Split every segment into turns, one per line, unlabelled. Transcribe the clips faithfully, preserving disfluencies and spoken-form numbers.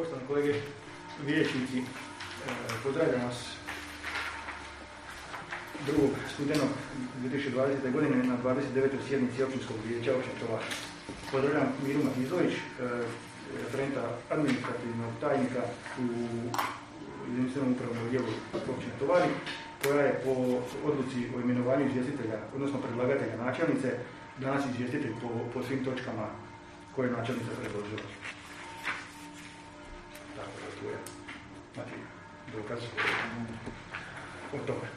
Poštovani kolege vijećnici, pozdravljam vas drugog studenog dvije tisuće dvadesete. godine na dvadeset devetoj sjednici Općinskog vijeća Općine Tovaš. Pozdravljam Miru Matizović, referenta administrativnog tajnika u jedinstvenom upravnom dijelu Općine Tovari, koja je po odluci o imenovanju izvjestitelja, odnosno predlagatelja načelnice, danas izvjestitelj po, po svim točkama koje je načelnica predložila. Tako da tu je, znači, dokaz o tome.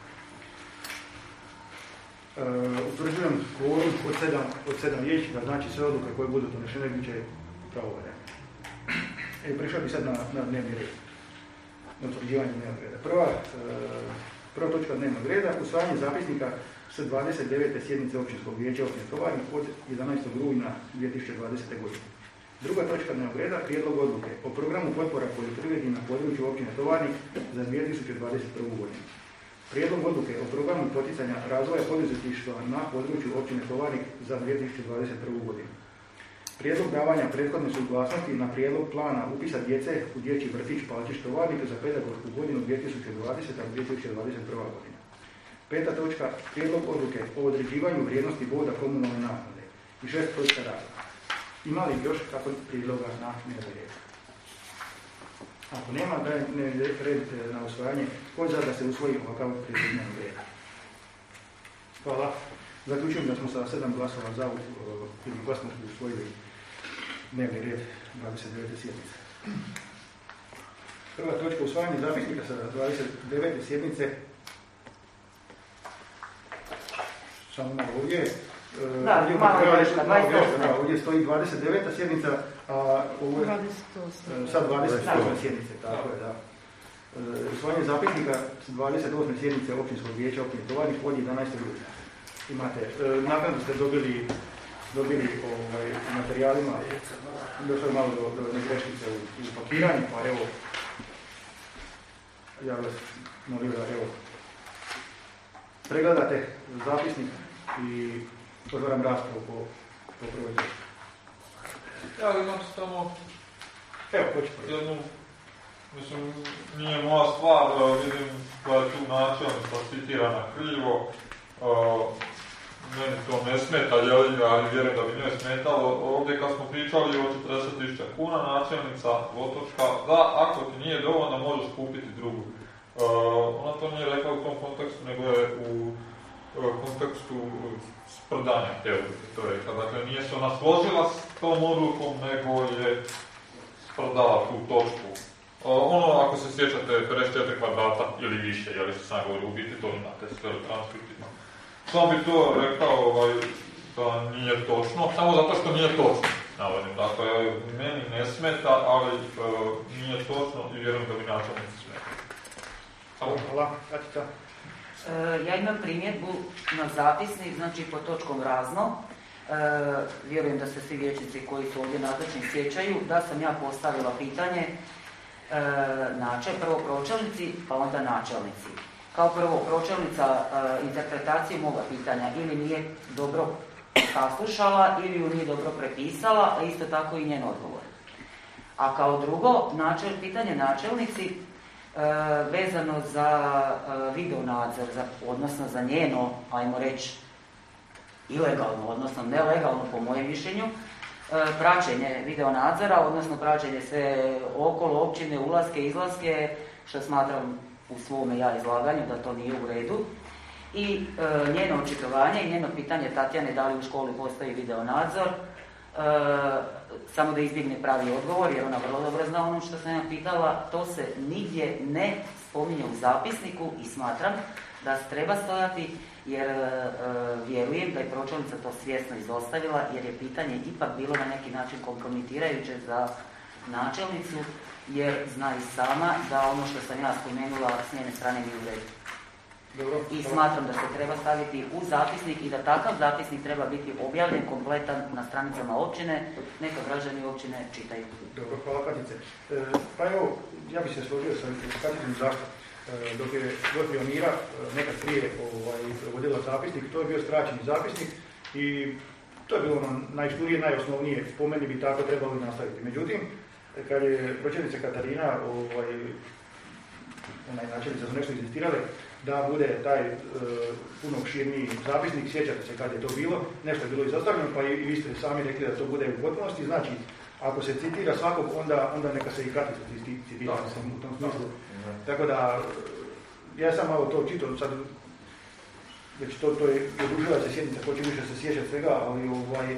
Uh, utvrđujem kvorum od sedam, od sedam vijećnika, znači sve odluke koje budu donešene bit će pravovaljane. E, prešao bi sad na, na dnevni red, na utvrđivanje dnevnog reda. Prva, uh, prva točka dnevnog reda, usvajanje zapisnika sa dvadeset devete sjednice Općinskog vijeća Općine Tovar od jedanaestog rujna dvije tisuće dvadesete. godine. Druga točka dnevnog reda, prijedlog odluke o programu potpora poljoprivredi na području Općine Tovarnik za dvije tisuće dvadeset prvu. godinu. Prijedlog odluke o programu poticanja razvoja poduzetništva na području Općine Tovarnik za dvije tisuće dvadeset prvu. godinu. Prijedlog davanja prethodne suglasnosti na prijedlog plana upisa djece u dječji vrtić Palčić Tovarnik za pedagošku godinu dvije tisuće dvadeseta do dvije tisuće dvadeset prva. godina. Peta točka, prijedlog odluke o određivanju vrijednosti boda komunalne naknade. I šest točka rada. Ima li još kako prijedloga na dnevni red? Ako nema, dajem dnevni red na usvajanje. Tko je za da se usvoji ovakav prijedlog dnevnog reda? Hvala. Zaključujem da smo sa sedam glasova za jednoglasno usvojili dnevni red dvadeset devete sjednice. Prva točka, usvajanje zapisnika sa dvadeset devete sjednice. Samo malo ovdje.
Da,
ovdje,
malo
ovdje,
greška,
malo greška, ovdje stoji dvadeset deveta sjednica, a ovo je sad dvadeset osma sjednice, tako je, da. Usvajanje zapisnika s dvadeset osme sjednice Općinskog vijeća Općine Tovarnik od jedanaestog rujna. Imate, nakon ste dobili, dobili ovaj, materijalima, došlo je malo do, do negreškice u, u pakiranju, pa evo, ja vas molim da, evo, pregledate zapisnik i otvaram raspravu po, po prvoj točki.
Ja imam samo
Evo, hoću prvi.
jednu, mislim, nije moja stvar, vidim koja je tu načelnica citirana krivo, uh, meni to ne smeta, jel, ali vjerujem da bi njoj smetalo. Ovdje kad smo pričali o četrdeset tisuća kuna, načelnica Lotočka, da, ako ti nije dovoljno, možeš kupiti drugu. Uh, ona to nije rekla u tom kontekstu, nego je u kontekstu sprdanja, evo to je rekla. Dakle, nije se ona složila s tom odlukom, nego je sprdala tu točku. Ono, ako se sjećate, pedeset četiri kvadrata ili više, jel se sam govori u biti, to imate sve u transkriptima. Samo bi to rekao ovaj, da nije točno, samo zato što nije točno, navodim. Dakle, meni ne smeta, ali uh, nije točno i vjerujem da bi načelnici smeta. Samo.
Hvala, Katica.
Ja imam primjedbu na zapisnik, znači pod točkom razno. E, vjerujem da se svi vijećnici koji su ovdje nazočni sjećaju da sam ja postavila pitanje e, načel, prvo pročelnici, pa onda načelnici. Kao prvo, pročelnica e, interpretaciju moga pitanja ili nije dobro saslušala ili ju nije dobro prepisala, a isto tako i njen odgovor. A kao drugo, načel, pitanje načelnici, vezano za video nadzor, za, odnosno za njeno, ajmo reći, ilegalno, odnosno nelegalno po mojem mišljenju, praćenje video nadzora, odnosno praćenje sve okolo općine, ulaske, izlaske, što smatram u svome ja izlaganju da to nije u redu. I e, njeno očitovanje i njeno pitanje Tatjane da li u školi postoji video nadzor, E, samo da izbjegne pravi odgovor, jer ona vrlo dobro zna ono što sam ja pitala, to se nigdje ne spominje u zapisniku i smatram da se treba stojati, jer e, vjerujem da je pročelnica to svjesno izostavila, jer je pitanje ipak bilo na neki način kompromitirajuće za načelnicu, jer zna i sama da ono što sam ja spomenula s njene strane nije u redu.
Dobro,
I smatram da se treba staviti u zapisnik i da takav zapisnik treba biti objavljen kompletan na stranicama općine, neka građani općine čitaju.
Dobro, hvala Katice. E, pa evo, ja bih se složio sa Katicom zašto. E, dok je gospođa Mira nekad prije ovaj, vodila zapisnik, to je bio skraćeni zapisnik i to je bilo ono najštulije, najosnovnije, po meni bi tako trebalo i nastaviti. Međutim, kad je pročelnica Katarina, ovaj, onaj načelnica su nešto inzistirali, da bude taj e, puno širniji zapisnik, sjećate se kad je to bilo, nešto je bilo izostavljeno, pa i, i vi ste sami rekli da to bude u potpunosti, znači, ako se citira svakog, onda, onda neka se i kartica citira u tom smislu. Tako da, ja sam malo to čitao, sad, već to, to je, odužila se sjednica, ko će više se sjeća svega, ali ovaj,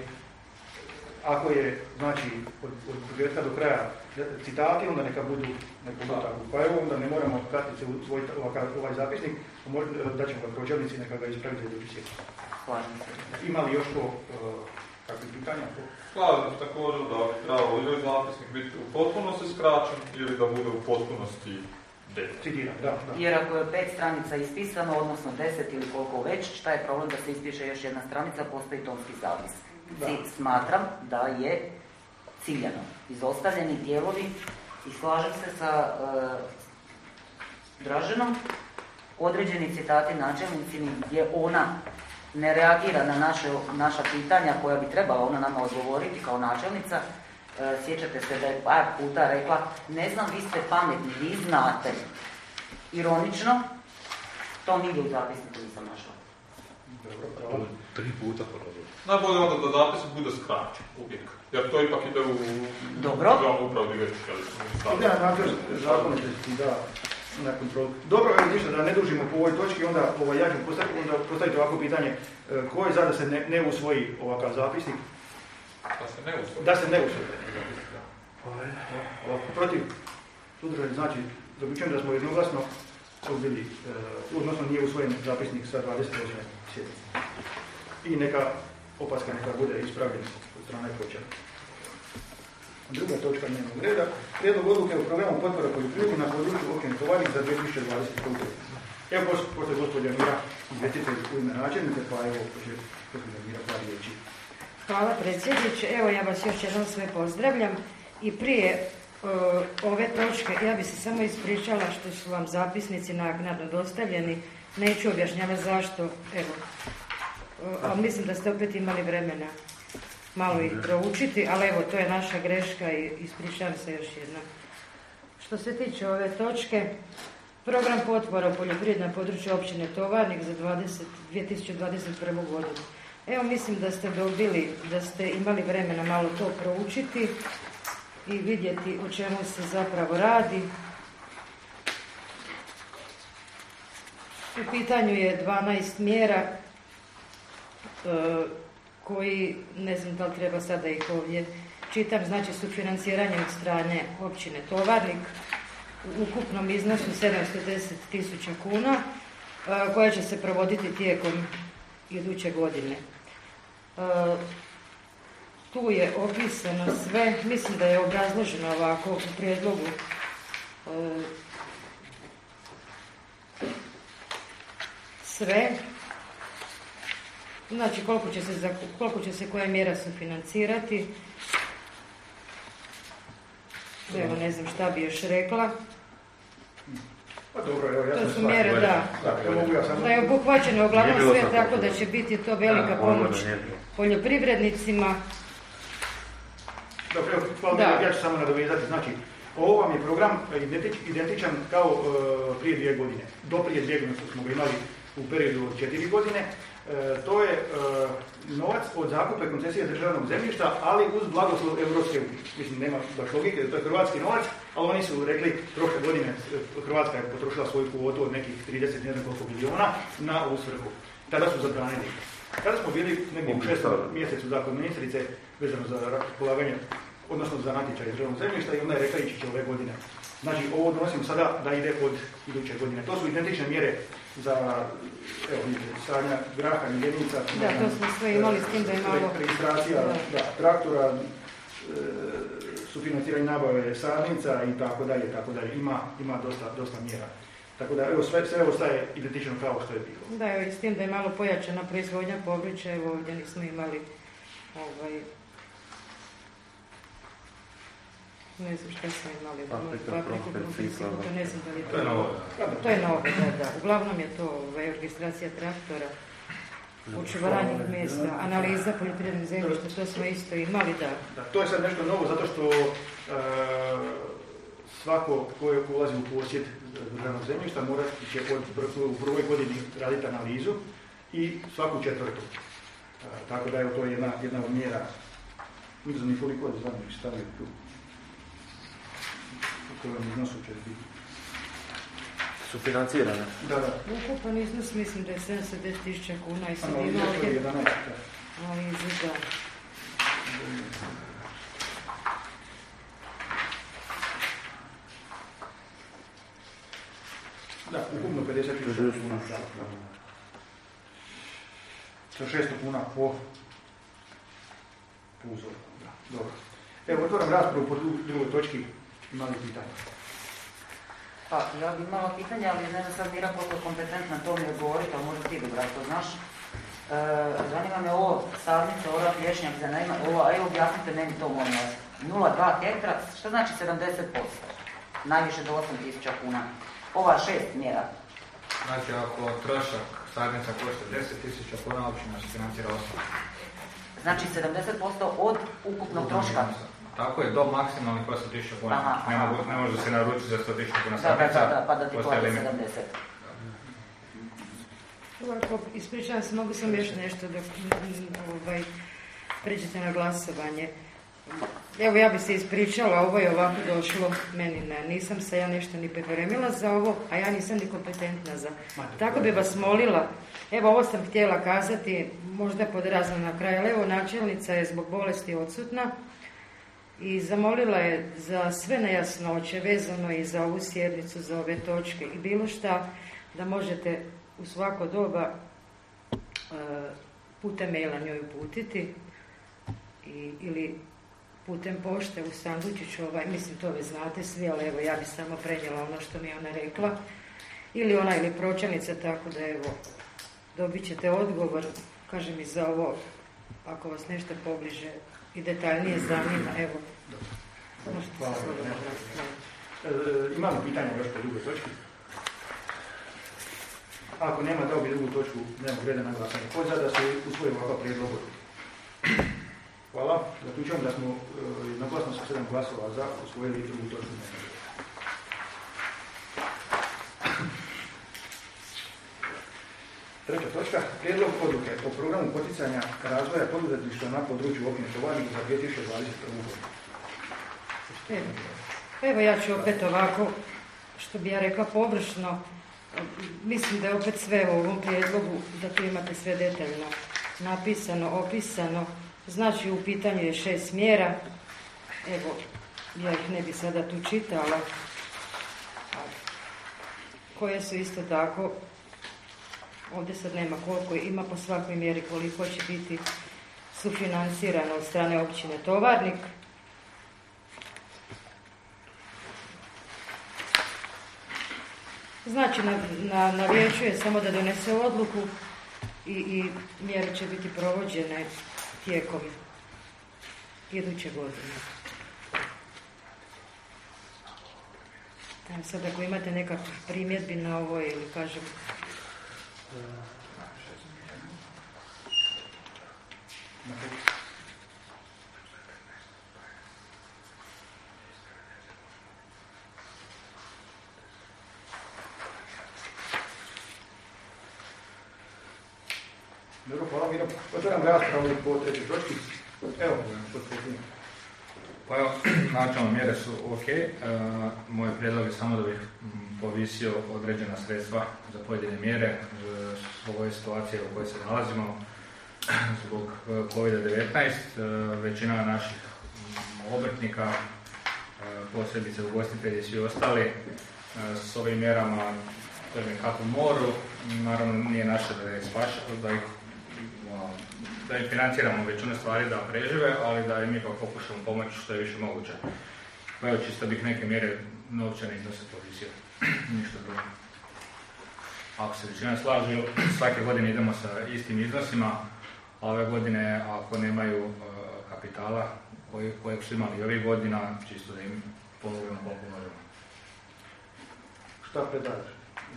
ako je, znači, od, od početka do kraja citati, onda neka budu neko tako. Pa evo, onda ne moramo kartice u svoj ovaj, ovaj zapisnik, da ćemo ga pročelnici, neka ga ispraviti za idući sjednici. Ima li još ko uh, kakvih pitanja?
Slažem se također da bi trebalo ili zapisnik biti u potpunosti skraćen ili da bude u potpunosti detaljan.
Citiram, da, da.
Jer ako je pet stranica ispisano, odnosno deset ili koliko već, šta je problem da se ispiše još jedna stranica, postoji tonski zapis. Da. Smatram da je ciljano izostavljeni dijelovi i slažem se sa uh, Draženom, određeni citati načelnicini gdje ona ne reagira na naše, naša pitanja koja bi trebala ona nama odgovoriti kao načelnica. E, sjećate se da je par puta rekla, ne znam, vi ste pametni, vi znate. Ironično, to nigdje u zapisniku nisam našla.
Dobro,
tri puta ponovno.
Najbolje onda da zapisnik bude skraćen, uvijek. Jer to ipak ide u...
Dobro.
Državnu upravu već, ali...
Ne, nadzor zakonitosti, da. Na kontrolu. Dobro, evo ništa, da ne dužimo po ovoj točki, onda ovaj, ja ću postaviti, onda postaviti ovako pitanje, e, ko je za da se ne, ne usvoji ovakav zapisnik?
Da se ne usvoji?
Da se ne usvoji. Ovako, protiv suzdržani, znači, zaključujem da smo jednoglasno odbili, e, odnosno nije usvojen zapisnik sa dvadeset osme sjednice. I neka opaska neka bude ispravljena od strane pročelnika. Druga točka njenog reda, prijedlog odluke o programu potpore poljoprivredi na području općine Tovarnik za dvije tisuće dvadeset godinu. Evo, pošto je gospođa Mira izvjestitelj u ime načelnice, pa evo, pošto je gospođa Mira par riječi.
Hvala predsjedniče, evo ja vas još jednom sve pozdravljam i prije uh, ove točke ja bi se samo ispričala što su vam zapisnici naknadno dostavljeni, neću objašnjavati zašto, evo, uh, ali mislim da ste opet imali vremena malo ih proučiti, ali evo, to je naša greška i ispričavam se još jednom. Što se tiče ove točke, program potpora u poljoprivredi na području općine Tovarnik za dvije tisuće dvadeset prvu godinu. Evo, mislim da ste dobili, da ste imali vremena malo to proučiti i vidjeti o čemu se zapravo radi. U pitanju je dvanaest mjera e, koji, ne znam da li treba sada ih ovdje čitam, znači sufinanciranje od strane općine Tovarnik u ukupnom iznosu sedamsto deset tisuća kuna, koja će se provoditi tijekom iduće godine. Tu je opisano sve, mislim da je obrazloženo ovako u prijedlogu sve. Znači koliko će se, koliko će se koja mjera sufinancirati. Evo, ne znam šta bi još rekla.
Pa dobro, evo, ja
to su mjere, da, da, da je obuhvaćeno uglavnom sve, tako da će biti to velika pomoć poljoprivrednicima.
Dobro, evo, hvala, ja ću samo nadovezati. Znači, ovo vam je program identičan kao uh, prije dvije godine. Do prije dvije godine smo ga imali u periodu od četiri godine. E, to je e, novac od zakupa i koncesije državnog zemljišta, ali uz blagoslov Europske unije. Mislim, nema baš logike, to je hrvatski novac, ali oni su rekli, prošle godine Hrvatska je potrošila svoju kvotu od nekih trideset ne znam koliko milijuna na ovu svrhu. Tada su zabranili. Kada smo bili negdje u šestom mjesecu zakon ministrice vezano za polaganje, odnosno za natječaj državnog zemljišta, i onda je rekla ići će ove godine. Znači, ovo donosim sada da ide od iduće godine. To su identične mjere za, evo, sadnja graha, mjenica,
da, to smo sve imali s tim da je malo
registracija, da. Da, traktora, e, sufinanciranje nabave sadnica i tako dalje, tako dalje. Ima, ima dosta, dosta mjera. Tako da, evo, sve, sve ostaje identično kao što je bilo.
Da, evo, i s tim da je malo pojačana proizvodnja povrća, evo, ovdje nismo imali, ovaj, ne znam šta smo imali, papriku, brusnicu, to ne znam da li je to.
To je novo.
To je novo, da, da. Uglavnom je to ovaj, registracija traktora, očuvanje mjesta, analiza poljoprivrednog zemljišta, to smo isto imali, da.
Da. To je sad nešto novo zato što svako ko ulazi u posjed državnog zemljišta morat će u prvoj godini raditi analizu i svaku četvrtu. Tako da je to jedna, jedna od mjera. Ne znam koliko je znam stavio tu. U kojem iznosu će biti.
Su financirane?
Da, da.
Ukupan iznos mislim da je sedamdeset tisuća kuna i sam
Ano,
imao
to je jedanaest.
analizu, da.
Da, ukupno pedeset tisuća kuna. Sa šesto kuna po uzoru. Dobro. Evo, otvoram raspravu po drugoj točki. Imali pitanja?
Pa, ja bih imala pitanje, ali ne znam sad Mira koliko je kompetentna to mi odgovoriti, ali možda ti dobro, to znaš. E, zanima me ovo, sadnica, ova plješnjak, zanima, ovo, a evo objasnite meni to, molim vas. nula zarez dva hektra, što znači sedamdeset posto? Najviše do osam tisuća kuna. Ova šest mjera.
Znači, ako trošak sadnica košta deset tisuća kuna, općina se financira osam.
Znači sedamdeset posto od ukupnog troška.
Tako je, do maksimalnih osam tisuća kuna.
Aha,
ne,
aha.
mogu, ne može se naručiti za sto tisuća kuna
Da,
sadnica.
da, da, pa da ti
postaje
plati
limit.
sedamdeset.
Ovako, ispričavam se, mogu sam još nešto dok ovaj, pređete na glasovanje. Evo, ja bi se ispričala, ovo je ovako došlo meni, ne, nisam se ja nešto ni pripremila za ovo, a ja nisam ni kompetentna za. Tako bi vas molila, evo ovo sam htjela kazati, možda podrazno na kraju, ali evo načelnica je zbog bolesti odsutna i zamolila je za sve nejasnoće vezano i za ovu sjednicu, za ove točke i bilo šta da možete u svako doba uh, putem maila njoj uputiti i, ili putem pošte u sandučiću, ovaj, mislim to vi znate svi, ali evo ja bi samo prenijela ono što mi je ona rekla, ili ona ili pročelnica, tako da evo dobit ćete odgovor, kažem i za ovo, ako vas nešto pobliže i detaljnije zanima, evo. Možete
Hvala.
se slobodno
E, imamo pitanje još po drugoj točki. Ako nema, dao bi drugu točku dnevnog reda na glasanje. Ko za da se usvoji ovakav prijedlog? Hvala. Zaključujem da smo e, jednoglasno sa sedam glasova za usvojili drugu točku dnevnog reda. Treća točka. Prijedlog odluke o programu poticanja razvoja poduzetništva na području općine Tovarnik za dvije tisuće dvadeset prvu godinu.
Evo, evo ja ću opet ovako, što bi ja rekla površno, mislim da je opet sve u ovom prijedlogu, da tu imate sve detaljno napisano, opisano. Znači u pitanju je šest mjera, evo ja ih ne bi sada tu čitala, koje su isto tako, ovdje sad nema koliko, ima po svakoj mjeri koliko će biti sufinancirano od strane općine Tovarnik. Znači, na, na, na vijeću je samo da donese odluku i, i mjere će biti provođene tijekom iduće godine. Evo sad ako imate nekakve primjedbi na ovo ili kažem...
Dobro, hvala Miro. Otvaram raspravu po trećoj točki. Evo, potpredsjednik.
Pa evo, načelno mjere su ok. E, moj prijedlog je samo da bih povisio određena sredstva za pojedine mjere e, zbog ove situacije u kojoj se nalazimo, zbog kovid devetnaest. E, većina naših obrtnika, e, posebice ugostitelji i svi ostali, e, s ovim mjerama kažem kako moru, naravno nije naše da ih spašamo, da ih da im financiramo većinu stvari da prežive, ali da im ipak pokušamo pomoći što je više moguće. Pa evo čisto bih neke mjere novčane iznose povisio, ništa drugo. Ako se većina slažu, svake godine idemo sa istim iznosima, a ove godine ako nemaju uh, kapitala koji, kojeg su imali ovih godina, čisto da im pomognemo koliko možemo.
Šta predlažeš?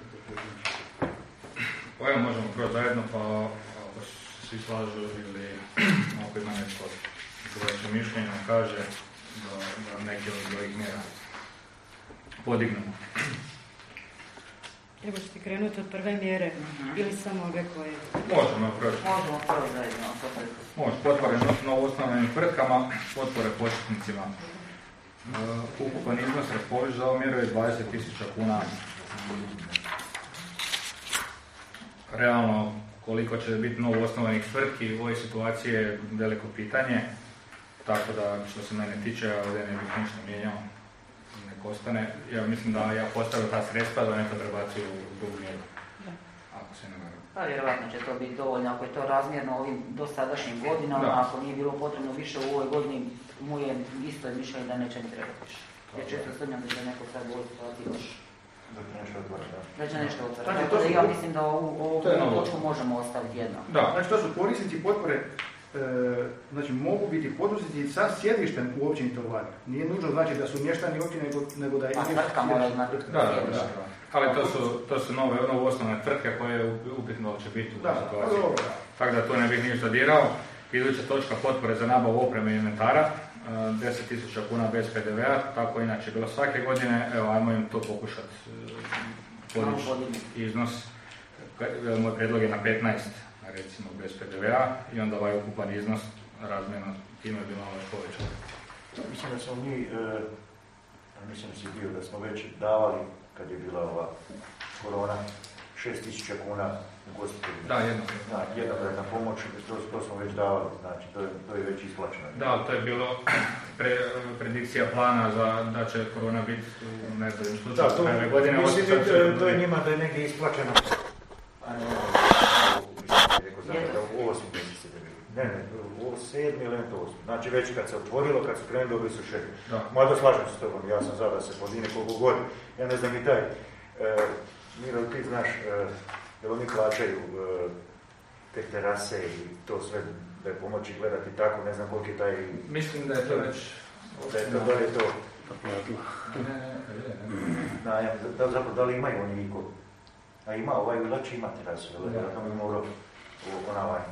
Pa evo možemo proći zajedno, pa ako svi slažu ili ako ima nešto drugačije mišljenje, kaže do, do neke od ovih mjera podignemo.
Evo ćete krenuti od prve mjere
Mhm.
ili samo ove koje...
Možemo proći.
Možemo prvo zajedno. to je-
Može, potpore novoosnovanim tvrtkama, potpore početnicima. Uh, ukupan iznos raspoloživ za ovu mjeru je dvadeset tisuća kuna. Realno, koliko će biti novoosnovanih tvrtki u ovoj situaciji je veliko pitanje, tako da što se mene tiče, ja ovdje ne bih ništa mijenjao, nek ostane. Ja mislim da ja postavio ta sredstva da nekad prebaciju u drugu mjeru, ako se ne varam.
Pa vjerovatno će to biti dovoljno ako je to razmjerno ovim dosadašnjim godinama,
Da.
ako nije bilo potrebno više u ovoj godini, mu je isto je mišljenje da neće ni trebati više. Jer često sumnjam da će neko sad u ovoj situaciji još
Da će nešto otvoriti, da.
da će nešto otvoriti.
Znači,
Tako
to
da
su-
ja mislim da ovu, ovu
To je novo.
točku možemo ostaviti jedno.
Da,
Znači to su korisnici potpore, e, znači mogu biti poduzetnici sa sjedištem u općini Torvar. Nije nužno znači da su mještani općine, nego, nego da je...
A tvrtka mora imati.
da, da, da, da. Ali to su, to su nove, novo osnovne tvrtke koje je upitno će biti u
Da,
ovoj
pa
situaciji.
dobro.
Tako da tu ne bih ništa dirao. Iduća točka potpore za nabavu opreme i inventara, deset tisuća kuna bez pe de ve a, tako inače je bilo svake godine. Evo, ajmo im to pokušati podići
Malo podignuti.
iznos. Evo, moj predlog je na petnaest, recimo bez pe de ve a, i onda ovaj ukupan iznos razmjerno time bi malo još povećao.
Mislim da smo mi, e, a mislim da si bio, da smo već davali, kad je bila ova korona, šest tisuća kuna ugostiteljima.
Da, jedno.
Da, jednokratna pomoć, to, to smo već davali, znači to je, to je već isplaćeno.
Da, to je bilo pre, predikcija plana za da će korona biti u nezgodnim slučaju.
Da, to,
ove godine.
mislim,
sad
to,
će-
je- to je njima da je negdje isplaćeno. A ne, ne, rekao sam da u osmi mjeseci da je bilo. Ne, ne, u sedmi ili ne to osmi. Znači već kad se otvorilo, kad su krenuli, dobili su šest.
Da.
Mada slažem se s tobom, ja sam za da se podine koliko god. Ja ne znam i taj. E, Miro, ti znaš, e, da oni plaćaju e, te terase i to sve da je pomoći gledati tako, ne znam koliko je taj...
Mislim da je to već...
Da je to, da li je to...
Ne, ne, ne.
najam, da, zapravo, da li imaju oni iko? A ima, ovaj Vilač ima terasu, jel?
Da.
Ja tamo bi morao ona vanj.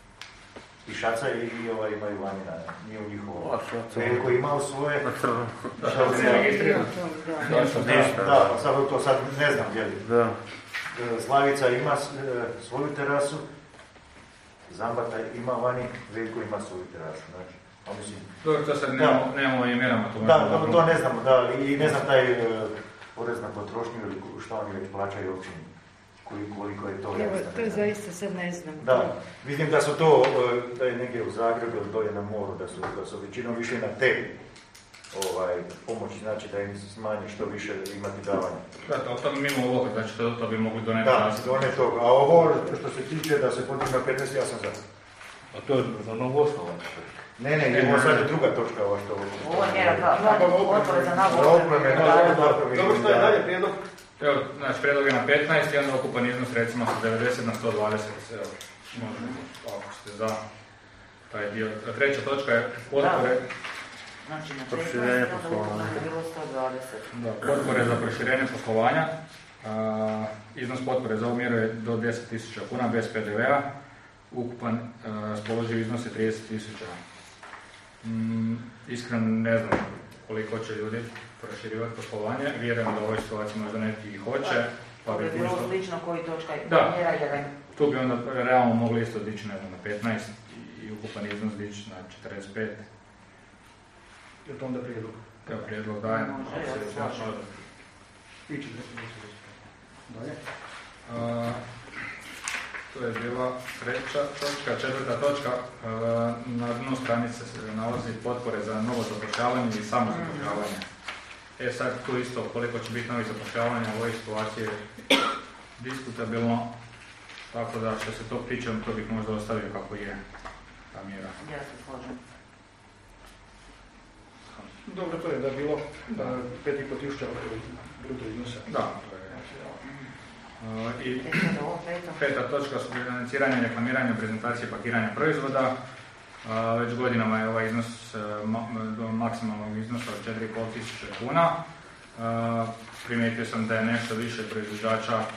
I Šaca i, i ovaj imaju vanj, nije u njihovo. Veljko imao svoje...
Da, to se ne registrira.
Da.
Nešto,
Da, da, pa sad to sad ne znam gdje li.
Da.
Slavica ima s- e, svoju terasu, Zambata ima vani, Veljko ima svoju terasu, znači, a mislim...
Dobro, to sad
Da.
nemamo, nemamo i mjerama. To
Da,
možemo-
to, to ne znamo, da, i ne znam taj e, porez na potrošnju ili ko- šta oni već plaćaju općini, koliko, koliko je to. ja
Evo,
isto ne
to
znam.
zaista sad ne znam.
Da, vidim da su to, e, da je negdje u Zagrebu ili dolje na moru, da su, da su većinom išli na te ovaj, pomoći, znači da im se smanji što više imati davanja.
Da, to, to mimo ovoga, znači to, to bi mogli doneti.
Da,
nas.
to ne to. A ovo što se tiče da se podigne na petnaest, ja sam za.
A to je za novo osnovano.
Ne, ne,
Ne,
ovo
ne,
sad
ne.
je druga točka, ovo što...
Ovo je mjera dva, potpore za nabavu
Za
opreme.
opreme,
Da,
da,
da, da.
da.
Dobro, što je dalje prijedlog?
Evo, znači, predlog je na petnaest i onda ukupan iznos recimo sa devedeset na sto dvadeset. Evo, možemo, ako ste za taj dio. Treća točka je potpore,
Znači, na
Proširenje
petnaest, onda
poslovanja.
ukupno je bilo sto dvadeset.
da, potpore za proširenje poslovanja. A, iznos potpore za ovu mjeru je do deset tisuća kuna bez pe de ve a. Ukupan a, raspoloživ iznos je trideset tisuća. Mm, iskreno ne znam koliko će ljudi proširivati poslovanje. Vjerujem da u ovoj situaciji možda neki i hoće. Pa
To
bi
je bilo
možda-
slično koji točka je
Da.
mjera jedan.
Tu bi onda realno mogli isto dići ne znam, na petnaest i ukupan iznos dići na četrdeset pet.
Je to onda prijedlog?
Evo prijedlog dajem.
Može,
ako se
ja se
slaže.
slažem.
Ići, dalje.
A, to je bila treća točka. Četvrta točka, a, na dnu stranice se nalazi potpore za novo zapošljavanje i samo zapošljavanje. E sad tu isto koliko će biti novih zapošljavanja u ovoj situaciji je diskutabilno, tako da što se to tiče, to bih možda ostavio kako je ta mjera.
Ja se slažem.
Dobro, to je da je bilo pet i pol tisuća bruto iznosa.
Da, to je. A, I
E sad ovo peto.
peta točka su financiranje, reklamiranje, prezentacije, pakiranja proizvoda. A, već godinama je ovaj iznos e, ma- do maksimalnog iznosa od četiri i pol tisuće kuna. A, primijetio sam da je nešto više proizvođača e,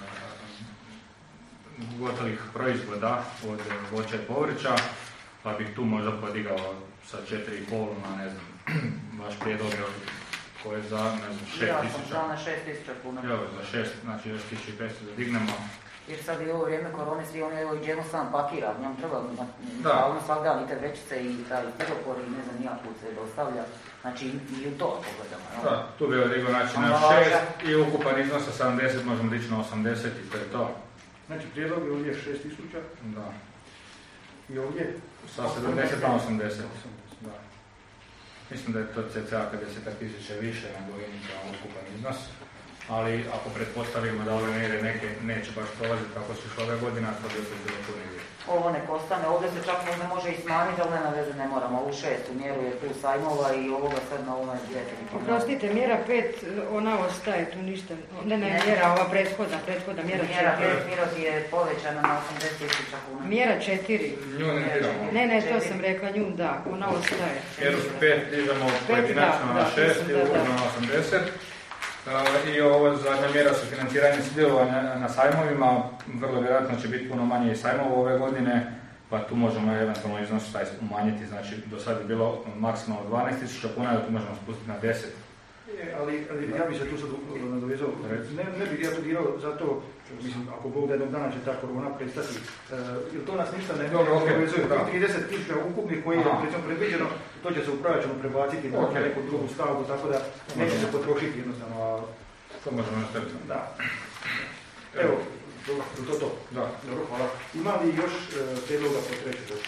gotovih proizvoda od voća i povrća, pa bih tu možda podigao sa četiri i pol na ne znam prijedloge koje za, ne znam, šest
Ja sam
tisuća.
za na šest tisuća kuna.
Evo, za šest, znači još tisuću i petsto da dignemo.
Jer sad i ovo vrijeme korone, svi oni evo i džemo sam pakira, njom treba
Da.
ono svak dan i te vrećice i taj stiropor i ne znam nijak kud se dostavlja. Znači i u to pogledamo. jel?
Da, tu bi odigao znači na
Ambalaža.
šest i ukupan iznos sa sedamdeset možemo dići na osamdeset i to je to.
Znači prijedlog je ovdje šest tisuća
Da.
i ovdje
Sa sedamdeset na osamdeset. Da. Mislim da je to cca pedeset tisuća više nego inicijalno ukupan iznos. Ali ako pretpostavimo da ove mjere neke neće baš prolaziti kako su išle ove godine, a to bi opet bilo tu negdje.
Ovo nek ostane, ovdje se čak možda može i smanjiti, ali nema veze, ne moramo. Ovu šestu mjeru je tu sajmova i ovoga sad na ovome definitivno.
Oprostite, mjera pet, ona ostaje, tu ništa, ne, ne, mjera, ova prethodna, prethodna, mjera
Mjera
četiri.
pet Mirot je povećana na osamdeset tisuća kuna.
Mjera četiri.
Nju ne diramo.
Ne, ne, to sam rekla, nju da, ona ostaje.
Mjeru pet dižemo pojedinačno
da,
na
da,
šest i
da, da.
ukupno na osamdeset. Uh, I ovo zadnja mjera su financiranje sudjelovanja na sajmovima, vrlo vjerojatno će biti puno manje i sajmova ove godine, pa tu možemo eventualno iznos taj umanjiti, znači do sad je bilo maksimalno dvanaest tisuća kuna, da tu možemo spustiti na deset.
je, ali, ali ja bi se tu sad nadovezao. Ne, ne bih ja to dirao zato, mislim, ako Bog da jednog dana će ta korona prestati, uh, jer to nas ništa ne nadovezuje. Okay, trideset tisuća ukupnih koji je recimo predviđeno, to će se u proračunu prebaciti na okay. neku drugu stavku, tako da neće se potrošiti jednostavno. A...
To možemo nastaviti.
Da. Evo, dobro, to to.
Da.
Dobro, hvala. Ima li još uh, predloga po trećoj točki?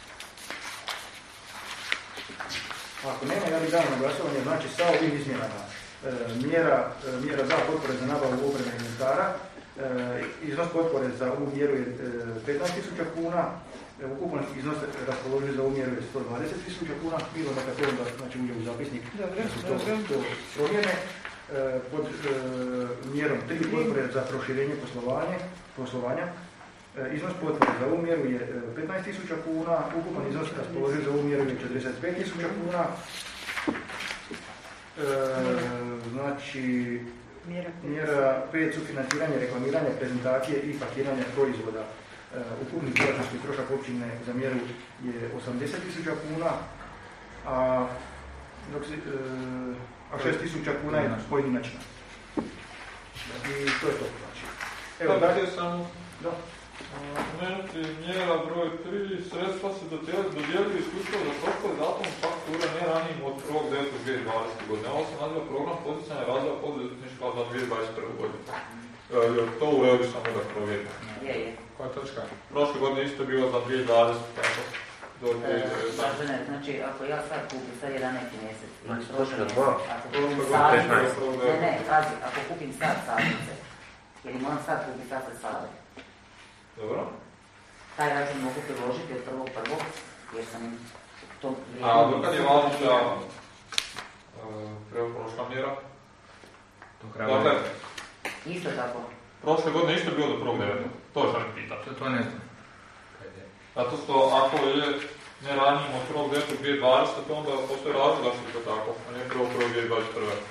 Ako nema, ja bih dao na glasovanje, znači sa ovim izmjenama. E, mjera, e, mjera za potpore za nabavu opreme i inventara, e, iznos potpore za ovu mjeru je e, petnaest tisuća kuna, e, ukupan iznos raspoloživ za ovu mjeru je sto dvadeset tisuća kuna, bilo neka to onda znači uđe u zapisnik da su to, to promjene. E, pod e, mjerom tri potpore za proširenje poslovanje, poslovanja, e, iznos potpore za ovu mjeru je petnaest tisuća kuna, ukupan iznos raspoloživ za ovu mjeru je četrdeset pet tisuća kuna. E, znači, mjera pet su financiranje, reklamiranje, prezentacije i pakiranje proizvoda. E, ukupni proračunski trošak općine za mjeru je osamdeset tisuća kuna, a, dok se, e, a šest tisuća kuna je pojedinačna. I to je to. Znači.
Evo, dakle, samo
da.
spomenuti mjera broj tri, sredstva se dodjeljuju isključivo za troškove datum fakture ne ranijim od prvog devetog dvije tisuće dvadesete. godine. Ovo se naziva program poticanja razvoja poduzetništva za dvije tisuće dvadeset prve. godine. E, to u redu samo da provjerimo.
Je, je.
Koja točka?
Prošle godine isto bilo za dvije tisuće dvadesete. tako. Do dvije tisuće dvadesete.
E, znači, ako ja sad kupim, sad jedanaesti mjesec,
Znači,
ili
točka
prošli
dva.
mjesec, ako kupim
šesnaest.
sadnice, ne, ne, pazi, ako kupim sad sadnice, jer moram sad kupiti sad se sade,
Dobro.
taj račun mogu priložiti od prvog prvog, jer sam to...
A dokad je važnja preoprošla mjera? Dakle,
Isto tako.
prošle godine isto bilo do prvog devetog. To želim pitati.
To, to ne znam.
Zato što ako je ne ranijim od prvog devetog dvije tisuće dvadesete. to onda postoji razlog da što je to tako, a ne prvog prvog dvije tisuće dvadeset prve.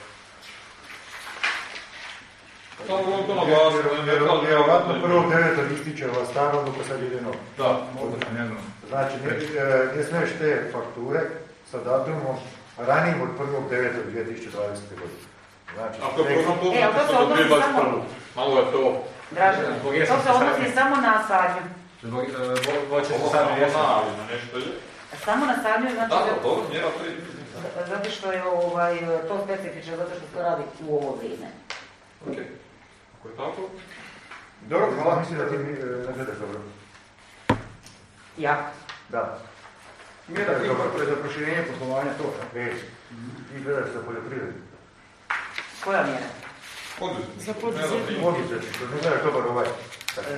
Samo volim to naglasiti.
Vjerovatno prvog devetog ističe ova stara, dok sad ide novo.
Da.
Ne znam.
Znači, ne, ne smiješ te fakture sa datumom ranijim od prvog devetog dvije tisuće dvadesete. godine. Znači,
Ako je program
E, ali to se
poduzetništva do
odnosi
dvije tisuće dvadeset prve.
samo-
Malo je to...
Dražen,
Zbog
to
jesam
se
se
odnosi
sadnje.
samo na sadnju.
Zbog uh, voće se
Ovo
sad
samo
jesen.
navi na nešto je.
Samo na sadnju, znači...
Da, da, dobro, mjera tri.
Zato što je ovaj, to specifično, zato što se to radi u ovo vrijeme.
Ok. Ako je tako?
dobro, hvala, mislim da ti mi ne gledaš dobro.
Ja.
Da.
Mjera tri potpore za proširenje poslovanja, to je.
E, ti gledaš za poljoprivredu.
Koja mjera?
Poduzetništvo.
Za poduzetništvo.
Poduzetništvo, ne znaš dobar ovaj.
E,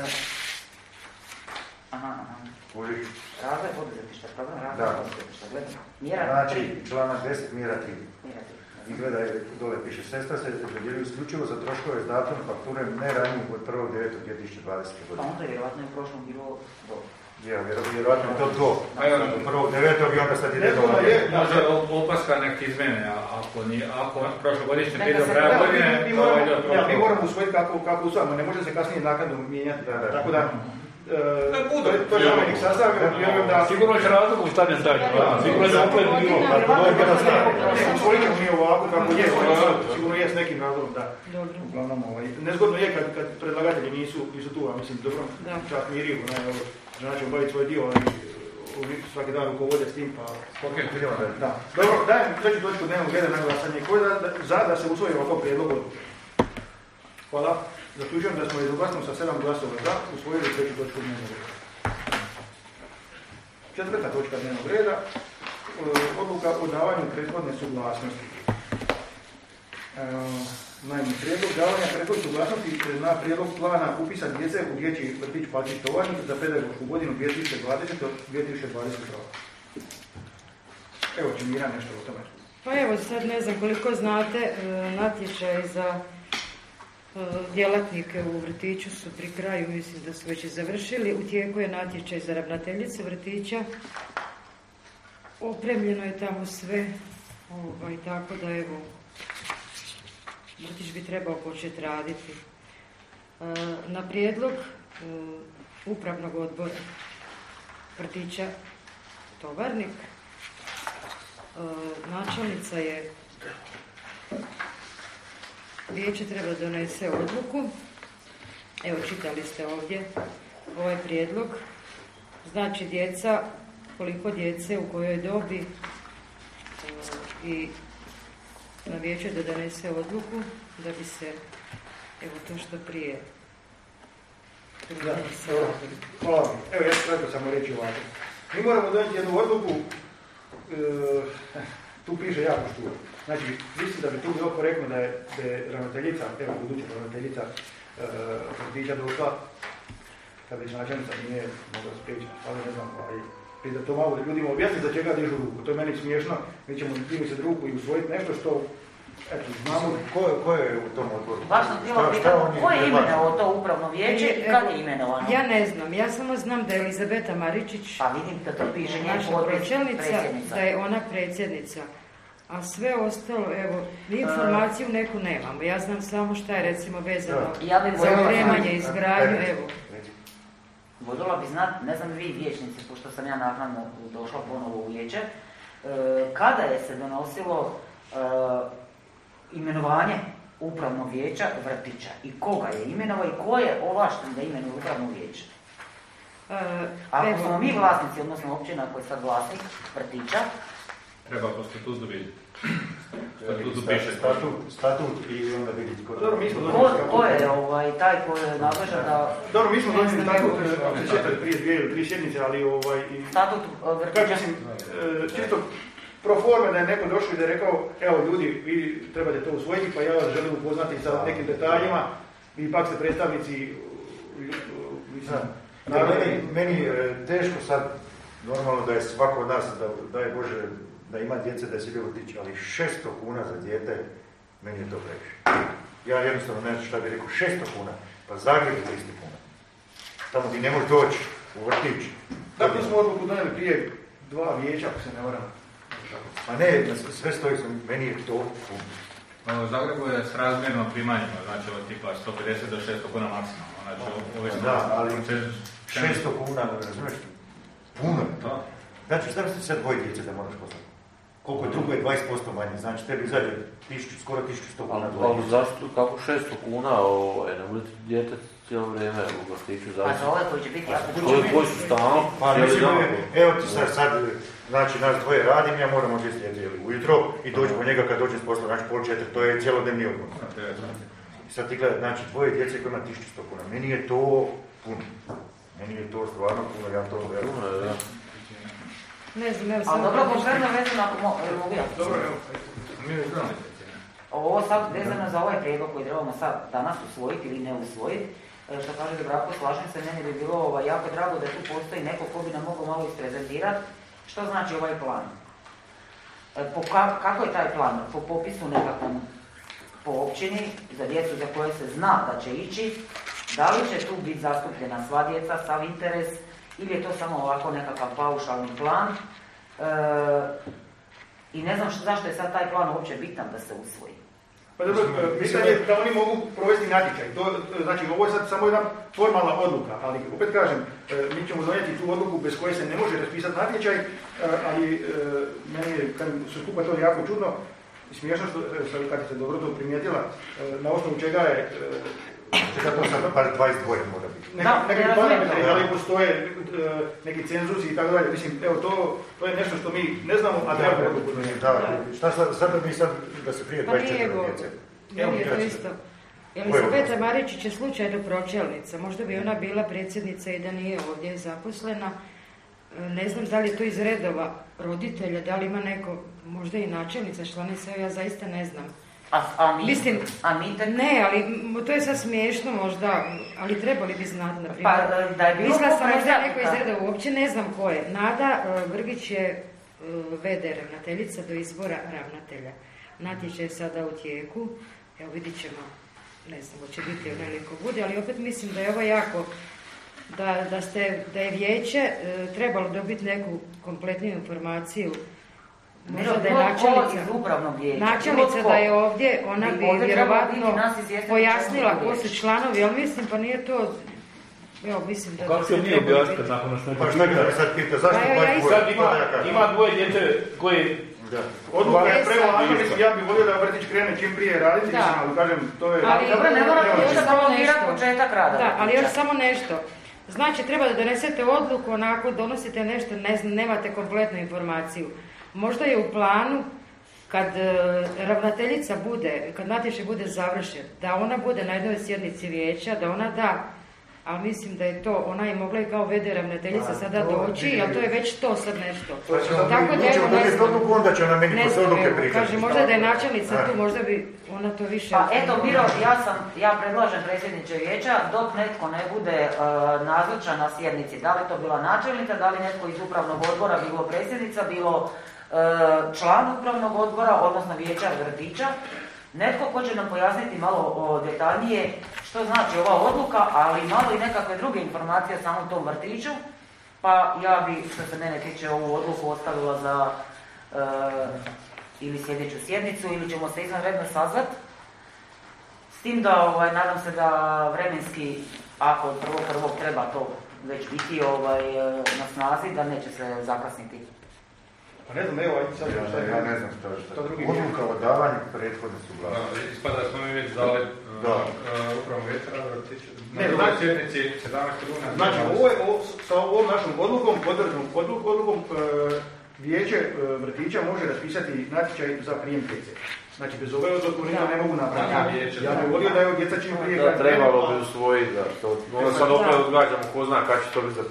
aha, aha.
Užiš.
Razvoj poduzetništva, program
Da.
razvoja poduzetništva, gledam. Mjera
Znači,
tri.
članak deset, mjera tri.
Mjera tri.
I gledaj, dole piše, sredstva se dodjeljuju isključivo za troškove s datum fakture ne ranijim od prvog devetog dvije tisuće dvadesete.
Pa
godine.
onda je vjerovatno i u prošlom bilo do.
Ja, vjerovatno je to do.
A evo,
Do prvog devetog i onda sad ide do.
Nekome je,
može opaska nek izmene, a ako, ni, ako prošlogodišnje
Neka
prije do
se
kraja
Da,
godine,
mi, mi,
to
moramo,
ide od
ja, mi
prvog.
moramo usvojiti kako, kako usvajamo, ne može se kasnije naknadno mijenjati.
Da, da.
Tako da,
Ne
e,
bude.
to je- to je zamjenik sastavio, vjerujem da...
Sigurno će razlog u stavljen staviti. Sigurno je opet bilo.
Ne, usvojit ćemo ovako kako je, ovaj, sigurno je s nekim razlogom, da.
Dobro.
Uglavnom, ovaj, nezgodno je kad, kad predlagatelji nisu, nisu tu, a mislim, dobro,
Da.
čak mirivo, ne, ovo, žena će obaviti svoj dio, ali ovi svaki dan rukovode s tim, pa...
Ok, idemo dalje.
Da. Dobro, dajem treću točku dnevnog reda na glasanje. Ko je da, da, za da se usvoji ovakav prijedlog odluke? Hvala. Zaključujem da smo jednoglasno sa sedam glasova za usvojili treću točku dnevnog reda. Četvrta točka dnevnog reda, odluka o davanju prethodne suglasnosti. E, naime, prijedlog davanja prethodne suglasnosti na prijedlog plana upisa djece u dječji vrtić Palčić Tovarnik za pedagošku godinu dvije tisuće dvadesete do dvije tisuće dvadeset prve. Evo će Mira nešto o tome.
Pa evo sad ne znam koliko znate, natječaj za djelatnike u vrtiću su pri kraju, mislim da su već i završili. U tijeku je natječaj za ravnateljice vrtića. Opremljeno je tamo sve, ovaj, tako da evo, vrtić bi trebao početi raditi. Na prijedlog upravnog odbora vrtića Tovarnik, načelnica je, vijeće treba donese odluku. Evo, čitali ste ovdje ovaj prijedlog. Znači, djeca, koliko djece u kojoj dobi, i na vijeće da donese odluku da bi se, evo, to što prije.
Da, hvala. Evo, ja ću kratko samo reći ovako. Mi moramo donijeti jednu odluku, e, tu piše jako šturo. Znači, mislim da bi tu bilo korektno da je, da je ravnateljica, evo, buduća ravnateljica vrtića došla, kad već načelnica nije mogla spriječiti, ali ne znam, ali prije da to malo ljudima objasniti za čega dižu ruku. To je meni smiješno, mi ćemo digniti ruku i usvojiti nešto što, eto, znamo.
Ko, ko je u tom odboru?
Baš sam htjela pitati, ko je imenovao to upravno vijeće i kad je imenovano?
Ja ne znam, ja samo znam da je Elizabeta Maričić,
Pa vidim da to piše njen
naša
potpis,
pročelnica,
predsjednica.
da je ona predsjednica. A sve ostalo, evo, informaciju neku nemamo. Ja znam samo šta je recimo vezano
Ja bih
za
voljela
opremanje
znati.
i izgradnju, evo.
Voljela bi znati, ne znam vi vijećnici, pošto sam ja naknadno došla ponovo u vijeće, e, kada je se donosilo e, imenovanje upravnog vijeća vrtića i koga je imenovao i ko je ovlašten da imenuje upravno vijeće?
E,
Ako
evo,
smo mi vlasnici, odnosno općina koji je sad vlasnik vrtića,
Treba po statutu vidjeti.
Statutu piše statut, statut i onda vidjeti ko...
Dobro, mi smo
ko,
donijeli
ko je ovaj, taj koji je nadležan da
Dobro, mi smo donijeli statut, ako se sjetili prije dvije ili tri sjednice, ali ovaj... I,
statut
kako
vrtića?
mislim, e, čisto pro forme da je neko došao i da je rekao, evo ljudi, vi trebate to usvojiti, pa ja vas želim upoznati sa nekim detaljima, vi ipak ste predstavnici, mislim, naroda.
Meni, meni je teško sad, normalno da je svako od nas, da, da je Bože, da ima djece, da je svi vrtić, ali šesto kuna za dijete, meni je to previše. Ja jednostavno ne znam šta bih rekao, šesto kuna, pa Zagreb je tristo kuna. Tamo ti ne možeš doći u vrtić.
Dakle smo odluku donijeli prije dva vijeća, ako se ne varam.
A ne, sve stoji, meni je to puno.
U Zagrebu je s razmjerno primanjima, znači od tipa sto pedeset do šesto kuna maksimalno. Znači, ove
Da, ali šesto kuna, razumiješ? Puno je to. Znači, šta misliš sad dvoje djece da moraš poslati? Koliko je drugo je dvadeset posto manje, znači tebi izađe tisuću, skoro tisuću sto kuna.
Ali zašto, kako šesto kuna, ovaj, ne budete dijete cijelo vrijeme u vrtiću
A
zavisno?
za ove koji će biti jako
Koji, koji su stalno,
Pa
cijeli
mislim,
dan.
evo ti sad, sad, znači nas dvoje radim, ja moram odvesti dijete ujutro i doći po njega kad dođe s posla, znači pol četiri, to je cijelodnevni odmor. I sad ti gledaj, znači dvoje djece koji ima tisuću sto kuna, meni je to puno. Meni je to stvarno puno, ja to verujem.
Puno je, da.
ne znam, evo
Ali
samo...
dobro,
da
konkretno vezano ako mo- jel mogu ja?
Dobro, evo.
Mi ne znamo.
Ovo sad vezano za ovaj prijedlog koji trebamo sad danas usvojiti ili ne usvojiti, e, što kaže Dubravko, slažem se, meni bi bilo ovaj, jako drago da tu postoji neko ko bi nam mogao malo isprezentirati što znači ovaj plan. E, po ka- kako je taj plan? Po popisu nekakvom po općini, za djecu za koje se zna da će ići, da li će tu biti zastupljena sva djeca, sav interes, ili je to samo ovako nekakav paušalni plan. E, I ne znam što, zašto je sad taj plan uopće bitan da se usvoji.
Pa dobro, pitanje je da oni mogu provesti natječaj. To, znači, ovo je sad samo jedna formalna odluka, ali opet kažem, mi ćemo donijeti tu odluku bez koje se ne može raspisati natječaj, ali meni je, kad se skupa to jako čudno, I smiješno što, što kad ste dobro to primijetila, na osnovu čega je...
Čega to sad baš dvadeset dva mora biti?
Neki parametri, da li postoje neki cenzusi i tako dalje. Mislim, evo, to, to je nešto što mi ne znamo, a treba odluku donijeti.
Da, šta sad, sad da mi sad, da se prije dvadeset četiri djece?
Evo je to isto. Elisabeta Maričić je slučajno pročelnica, možda bi ona bila predsjednica i da nije ovdje zaposlena. Ne znam da li je to iz redova roditelja, da li ima neko, možda i načelnica članica, ja zaista ne znam.
A, a mi?
Mislim,
a mi tek...
Ne, ali to je sad smiješno možda, ali trebali bi znati, na primjer.
Pa, da je bilo
Mislila sam možda neko iz redova, uopće ne znam ko je. Nada Vrgić je ve de ravnateljica do izbora ravnatelja. Natječaj je sada u tijeku, evo vidit ćemo, ne znam, hoće biti veliko bude, ali opet mislim da je ovo jako, da, da, ste, da je vijeće e, trebalo dobiti neku kompletniju informaciju. Možda da je načelnica, načelnica da je ovdje, ona bi vjerovatno pojasnila ko su članovi, ali mislim pa nije to, evo mislim da...
Kako će nije objasniti nakon što
Pa što me sad pita, zašto
pa ima dvoje djece koji...
Odluka je prevažna, mislim, ja bih volio da vrtić krene čim prije raditi, mislim, ali kažem, to je...
Ali dobro, ne moramo još prolongirati početak rada.
Da, ali još samo nešto. Znači, treba da donesete odluku, onako donosite nešto, ne znam, nemate kompletnu informaciju. Možda je u planu, kad ravnateljica bude, kad natječaj bude završen, da ona bude na jednoj sjednici vijeća, da ona da, ali mislim da je to, ona je mogla i kao ve de ravnateljica sada doći, ali to je već to sad nešto.
Tako da evo, ne znam, onda će ona meni posle odluke prihvatiti.
Kaže, možda da je načelnica tu, možda bi ona to više...
Pa eto, Miro, ja sam, ja predlažem predsjedniče vijeća, dok netko ne bude uh, nazočan na sjednici, da li to bila načelnica, da li netko iz upravnog odbora, bilo predsjednica, bilo član upravnog odbora, odnosno vijeća vrtića, netko ko će nam pojasniti malo detaljnije što znači ova odluka, ali malo i nekakve druge informacije o samom tom vrtiću, pa ja bi, što se mene tiče, ovu odluku ostavila za uh, ili sljedeću sjednicu, ili ćemo se izvanredno sazvat. S tim da, ovaj, nadam se da vremenski, ako od prvog prvog treba to već biti ovaj, na snazi, da neće se zakasniti.
Pa ne znam, evo, ajde sad
ja,
šta je...
Ja ne znam što je što. Odluka o davanju prethodne suglasnosti.
Ispada da smo mi već dali upravnom vijeća rada vrtića. Na drugoj sjednici sedamnaestog rujna.
Znači, ovo je, ovo, sa ovom našom odlukom, podržanom odlukom, e, vijeće e, vrtića može raspisati natječaj za prijem djece. Znači, bez ove odluke oni to ne mogu napraviti. Ja bih volio da je djeca čim prije...
Da, trebalo bi usvojiti, da. Onda sad opet odgađamo, ko zna kada će to biti za...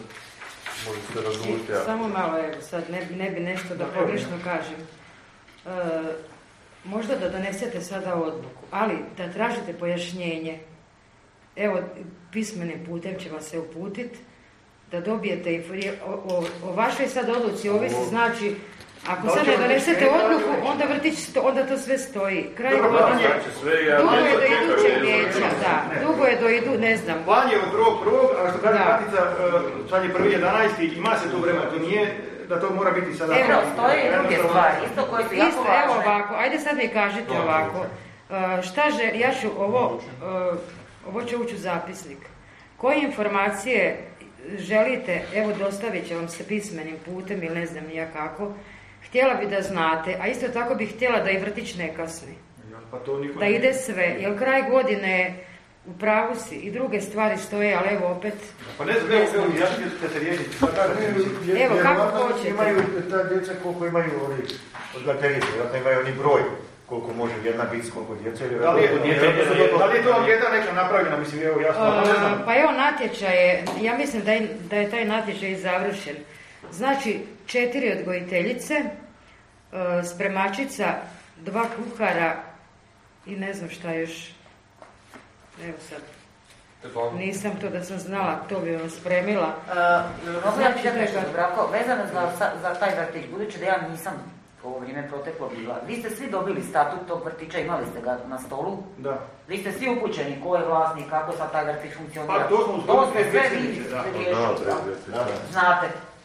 I, samo malo, evo, sad ne, ne bi nešto da pogrešno kažem. E, možda da donesete sada odluku, ali da tražite pojašnjenje. Evo, pismenim putem će vas se uputiti, da dobijete informacije. O, o, o vašoj sad odluci ovisi, znači, ako sad ne donesete odluku, onda vrtić, onda to sve stoji. Kraj godine, dugo je do idućeg vijeća, da, dugo je do idu, ne znam.
Plan je od prvog prvog, a što kaže Katica, sad je prvi jedanaesti, ima se tu vremena, to nije da to mora biti sada...
Evo, stoje i druge stvari, isto koje su jako važne.
Evo ovako, ajde sad mi kažite ovako, šta želi, ja ću ovo, ovo će ući u zapisnik. Koje informacije želite, evo dostavit će vam se pismenim putem ili ne znam ja kako, htjela bi da znate, a isto tako bih htjela da i vrtić ne kasni.
Pa to niko
da ide sve, jer kraj godine u pravu si i druge stvari stoje, ali evo opet...
Pa ne znam, evo, evo, ja ću se riješiti.
Evo, kako hoćete?
Imaju ta djeca koliko imaju ovi odgledateljice, vjerojatno imaju oni broj koliko može jedna biti, koliko djece.
Da li je, da li je to anketa neka napravljena, mislim, evo, jasno,
uh, ne znam. Pa evo natječaj je, ja mislim da je, da je taj natječaj završen. Znači, četiri odgojiteljice, uh, spremačica, dva kuhara i ne znam šta još. Evo sad. Nisam to da sam znala, to bi vam spremila.
Uh, mogu ja pitati nešto, Zdravko, vezano za, za taj vrtić, budući da ja nisam ovo vrijeme proteklo bila. Vi ste svi dobili statut tog vrtića, imali ste ga na stolu?
Da.
Vi ste svi upućeni, ko je vlasnik, kako sad taj vrtić funkcionira?
Pa to smo
to ste sve vi riješili, znate.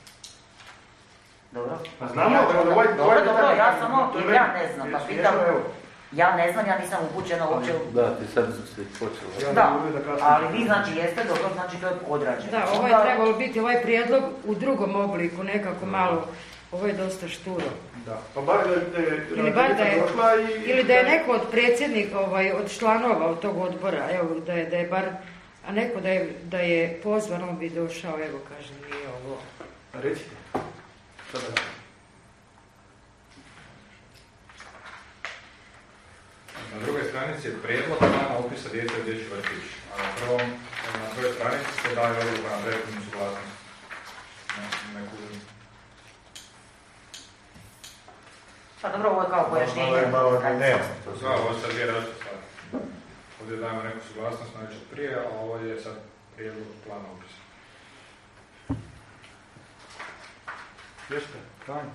Dobro.
Pa znamo,
dobro, dobro, dobro, ja samo, ja ne znam, pa pitam, ja ne znam, ja nisam upućena uopće.
Da, ti sad si počela.
Da, ali vi znači jeste, dobro, znači to je odrađeno.
Da, ovo je trebalo biti ovaj prijedlog u drugom obliku, nekako malo Ovo je dosta šturo.
Da, pa bar da je
Ili bar da je,
došla i...
ili da je neko od predsjednika, ovaj, od članova od tog odbora, evo, da je, da je bar, a neko da je, da je pozvan, on bi došao, evo, kaže, nije ovo.
Recite, šta da radim?
Na drugoj stranici je prijedlog plana upisa djece u dječji vrtić. A na prvom, na drugoj stranici se daje odluka na prethodnu suglasnost. Ne, neku...
Pa dobro, ovo je kao pojašnjenje.
Ovo je malo nejasno. To
Da, ovo je sad dvije različite stvari. Ovdje dajemo neku suglasnost na već od prije, a ovo je sad prijedlog plana upisa.
Jeste, Franjo.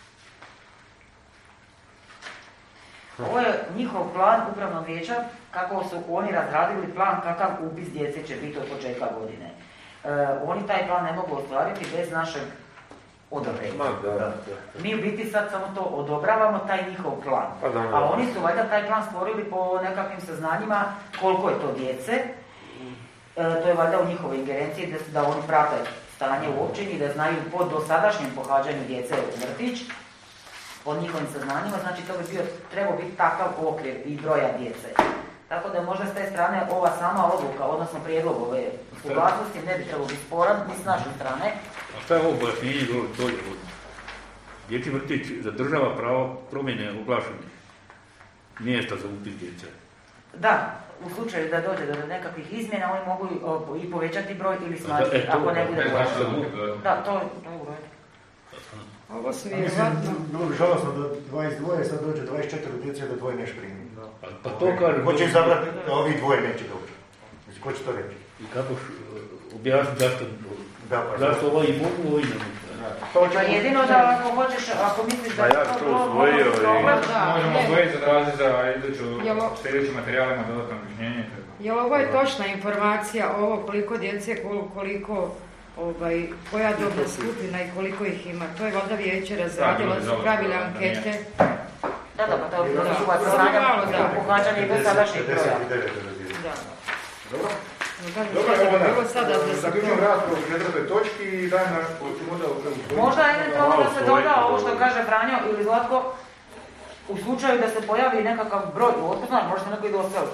Ovo je njihov plan upravnog vijeća, kako su oni razradili plan kakav upis djece će biti od početka godine. E, oni taj plan ne mogu ostvariti bez našeg odobrenja.
Da, da.
Mi u biti sad samo to odobravamo, taj njihov plan.
Pa da, da.
A oni su valjda taj plan stvorili po nekakvim saznanjima koliko je to djece. E, to je valjda u njihovoj ingerenciji da, da oni prate stanje u općini i da znaju po dosadašnjem pohađanju djece u vrtić, po njihovim saznanjima, znači to bi bio, trebao biti takav okvir i broja djece. Tako da možda s te strane ova sama odluka, odnosno prijedlog ove suglasnosti ne bi trebalo biti sporan ni s naše strane.
A šta je ovo pojašnjenje dolje? Dječji vrtić zadržava pravo promjene oglašenih mjesta za upis djece.
Da, u slučaju da dođe do nekakvih izmjena, oni mogu i povećati broj ili smanjiti,
E, to,
ako ne bude
Ne
broj.
znači da bude dodatno.
Da, to, to je u redu.
Ovo su
Mislim,
vjerovatno...
bilo bi žalostno da dvadeset dva sad dođe dvadeset četiri djece da dvoje neš primi.
Pa, pa to kaže...
Ko će izabrati da ovi dvoje neće doći? Mislim, ko će to reći?
I kako objasniti zašto,
Da, pa
zašto ovo i mogu, ovo i ne mogu.
Pa jedino da ako hoćeš, ako misliš da
Pa ja
je
to
to
usvojio i-
problem,
Da,
Možemo
ne.
odvojiti zatražiti za iduću
Jel'
sljedećim materijalima dodatno objašnjenje.
Jel ovo je točna informacija, ovo koliko djece, kol- koliko, ovaj, koja dobna skupina i koliko ih ima? To je valjda vijeće razradilo,
Da,
su
dobro,
pravile
da, da,
ankete.
Da, da, pa to je
Da.
njihova
Malo,
saznanja
da.
u pohađanju i dosadašnjih broja.
pedeset devet razine.
Da.
Dobro?
No, kažem,
Dobro,
šta
evo
bi bilo
da.
sada da se
Zaključujem
to...
raspravu u četvrtoj točki i dajem na možda u
Možda eventualno da se doda ovo što kaže Franjo ili Zlatko, u slučaju da se pojavi nekakav broj u otpustu, možda neko i dostali.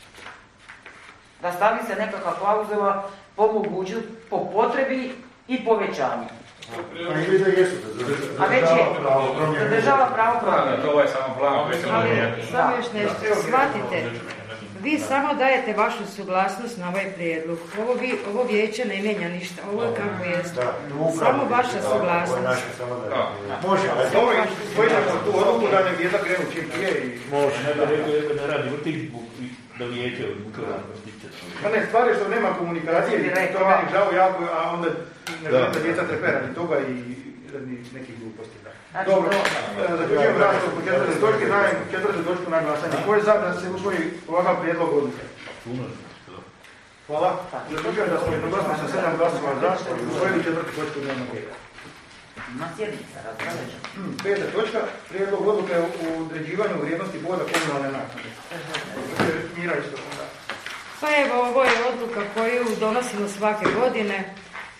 Da stavi se nekakva klauzula po moguću, po potrebi i povećanju.
A ili da jesu da
A već je,
pravo promjene.
zadržava pravo
Da, da,
promjene.
to ovaj samo plan koji se može
Ali,
mijenjati.
samo još nešto, shvatite, vi samo dajete vašu suglasnost na ovaj prijedlog. Ovo, vi, ovo vijeće ne mijenja ništa, ovo je kako jest.
Da, tu
Samo
upravo-
vaša
da,
suglasnost.
ovo je naše, samo da-
Da.
Može, ali
Dobro, spojite smo tu odluku da ne djeca krenu čim prije i...
Može, ne da rekao da ne radi vrtić da vijeće odlučuje na vrtiće.
Pa ne, stvar je što nema komunikacije, i to je meni žao jako, a onda ne želim da djeca trpe radi toga i radi nekih gluposti. Da.
Znači,
Dobro,
to-
e, zaključujem raspravu po četvrtoj točki, dajem četvrtu točku na glasanje. Ko je za da se usvoji ovakav prijedlog odluke?
Puno.
Hvala. Zaključujem da smo jednoglasno sa sedam glasova za usvojili četvrtu točku dnevnog reda.
Ima sjednica, raspravljat ćemo.
Hmm, Peta točka, prijedlog odluke o određivanju vrijednosti boda komunalne naknade. Mira isto onda.
Pa evo, ovo je odluka koju donosimo svake godine.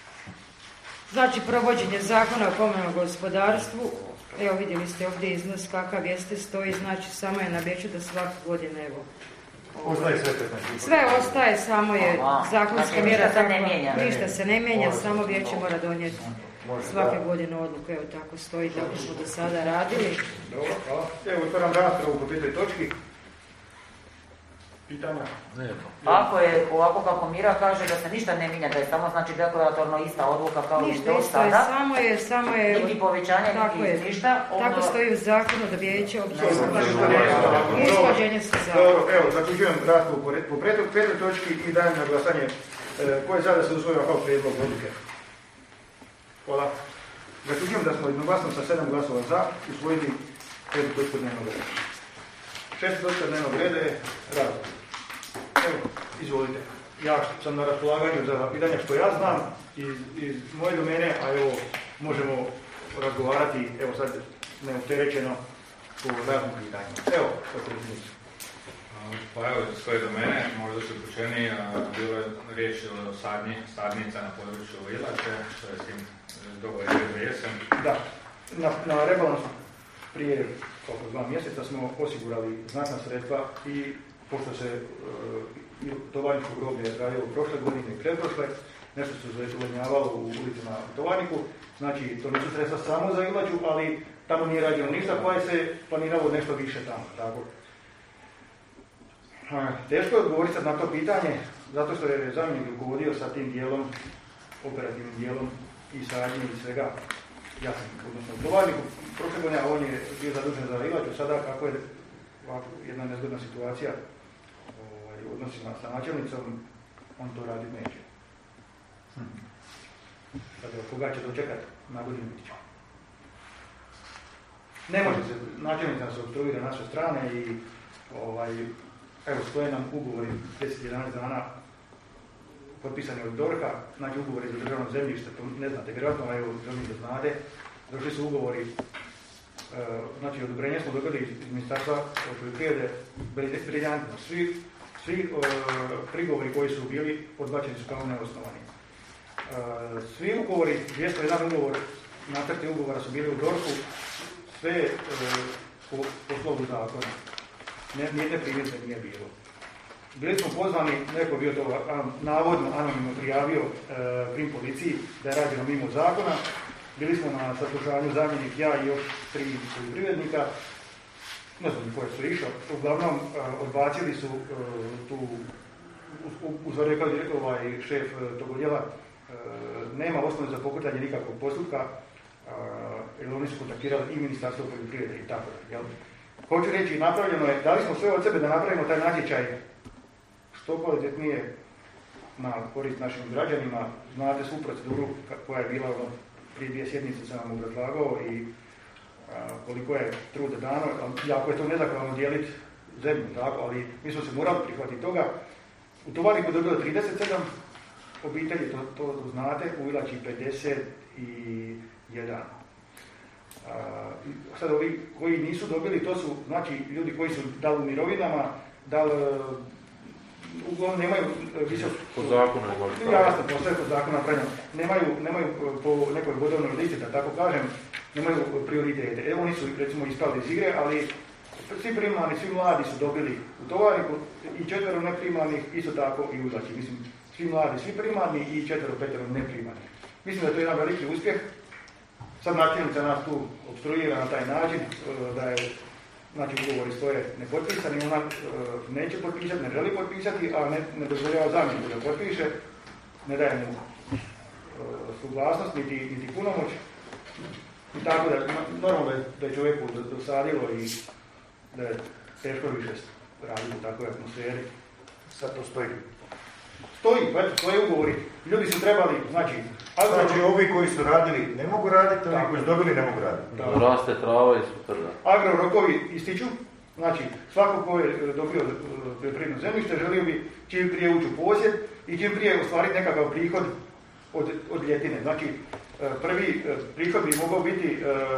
Znači, provođenje zakona o komunalnom gospodarstvu. Evo, vidjeli ste ovdje iznos kakav jeste, stoji, znači samo je na vijeću da svake godine, evo.
Ostaje sve petnaest.
Sve ostaje, samo je
Aha,
zakonska
znači
mjera.
ništa se ne
takva-
mijenja.
Ništa se ne mijenja,
Može.
samo vijeće mora donijeti
Može,
svake
da.
godine odluku. Evo, tako stoji, tako smo do sada radili.
Dobro, hvala. Evo, otvaram raspravu po petoj točki. Pitanja?
Ako je ovako kako Mira kaže da se ništa ne mijenja, da je samo znači deklaratorno ista odluka kao i
Ništa
do
isto je,
sada,
samo je, samo je...
niti povećanje,
Tako
niti
je.
ništa,
Tako
onda
stoji u zakonu da vijeće opće
Dobro,
i usklađenje sa zakonom.
Dobro, evo, zaključujem raspravu po, re- po petoj, petoj točki i dajem na glasanje e, ko je za da se usvoji ovakav prijedlog odluke. Hvala. Zaključujem da smo jednoglasno sa sedam glasova za usvojili petu točku dnevnog reda. Šesta točka dnevnog reda je razvoj. Evo, izvolite. Ja sam na raspolaganju za pitanja što ja znam iz, iz moje domene, a evo, možemo razgovarati, evo sad neopterećeno po raznim pitanjima. Evo, potpredsjedniče.
Pa evo, iz koje do mene, možda su upućeni, bilo je riječ o sadnji, sadnica na području Ilače, što je s tim dogovor je jesen.
Da. Na, na rebalansu prije oko dva mjeseca smo osigurali znatna sredstva i pošto se uh, Tovarničko groblje radilo prošle godine i pretprošle, nešto se zajedinjavalo u ulicama Tovarniku, znači to nisu sredstva samo za Ilaču, ali tamo nije rađeno ništa, pa je se planiralo nešto više tamo. Tako. Uh, teško je odgovoriti sad na to pitanje, zato što je zamjenik rukovodio sa tim dijelom, operativnim dijelom i sadnje i svega. Ja sam, odnosno, u Tovarniku, prošle godine, on je bio zadužen za Ilaču, sada kako je ovako jedna nezgodna situacija ovaj, u odnosima sa načelnicom, on to raditi neće. Hm. Sada, koga će dočekati, na godinu biti će. Ne može se, načelnica se obstruira na sve strane i ovaj, evo, stoje nam ugovori deset jedanaest dana potpisani od DORH-a, znači ugovori za državno zemljište, to ne znate, vjerojatno, evo, želim da znate, došli su ugovori, e, znači odobrenje smo dobili iz Ministarstva poljoprivrede, briljantno, svi, svi e, prigovori koji su bili odbačeni su kao neosnovani. E, svi ugovori, dvjesto jedan ugovor, nacrti ugovora su bili u DORH-u, sve e, po, po slovu zakona, nijedne primjedbe nije bilo. Bili smo pozvani, neko bio to navodno anonimno prijavio e, prim policiji da je rađeno mimo zakona. Bili smo na saslušanju zamjenik, ja i još tri poljoprivrednika, ne znam koje su išao, uglavnom e, odbacili su e, tu, uzvarekao ovaj šef tog odjela, e, nema osnove za pokretanje nikakvog postupka, e, jer oni su kontaktirali i Ministarstvo poljoprivrede i tako da. Hoću reći, napravljeno je, dali smo sve od sebe da napravimo taj natječaj što kvalitetnije na korist našim građanima. Znate svu proceduru koja je bila ono, prije dvije sjednice sam vam obrazlagao i a, koliko je truda dano. Jako je to nezahvalno dijeliti zemlju, tako, ali mi smo se morali prihvatiti toga. U Tovarniku je dobilo trideset sedam obitelji, to, to znate, u Ilači pedeset jedan. A, sad ovi koji nisu dobili, to su znači ljudi koji su dali u mirovinama, dali uglavnom nemaju visok...
Po zakonu
nemaju. Jasno, po sve po zakonu napravljeno. Nemaju, nemaju po nekoj bodovnoj listi, da tako kažem, nemaju prioritete. Evo oni su recimo ispali iz igre, ali svi primani, svi mladi su dobili u Tovarniku i četvero neprimanih, isto tako i u Ilači. Mislim, svi mladi, svi primani i četvero, petero neprimanih. Mislim da je to jedan veliki uspjeh. Sad načelnica nas tu obstruira na taj način, da je, znači ugovori stoje nepotpisani, ona e, neće potpisati, ne želi potpisati, a ne, ne dozvoljava zamjeniku da potpiše, ne daje mu e, suglasnost, niti, niti punomoć. I tako da, normalno da je, da je čovjeku dosadilo i da je teško više raditi u takvoj atmosferi.
Sad to stoji.
Stoji, eto, stoje ugovori. Ljudi su trebali, znači...
Agro... Znači ovi koji su radili ne mogu raditi, ovi koji su dobili ne mogu raditi.
Da. Raste trava i super, da.
Agro rokovi ističu, znači svako ko je dobio poljoprivredno zemljište želio bi čim prije ući u posjed i čim prije ostvariti nekakav prihod od, od ljetine. Znači prvi prihod bi mogao biti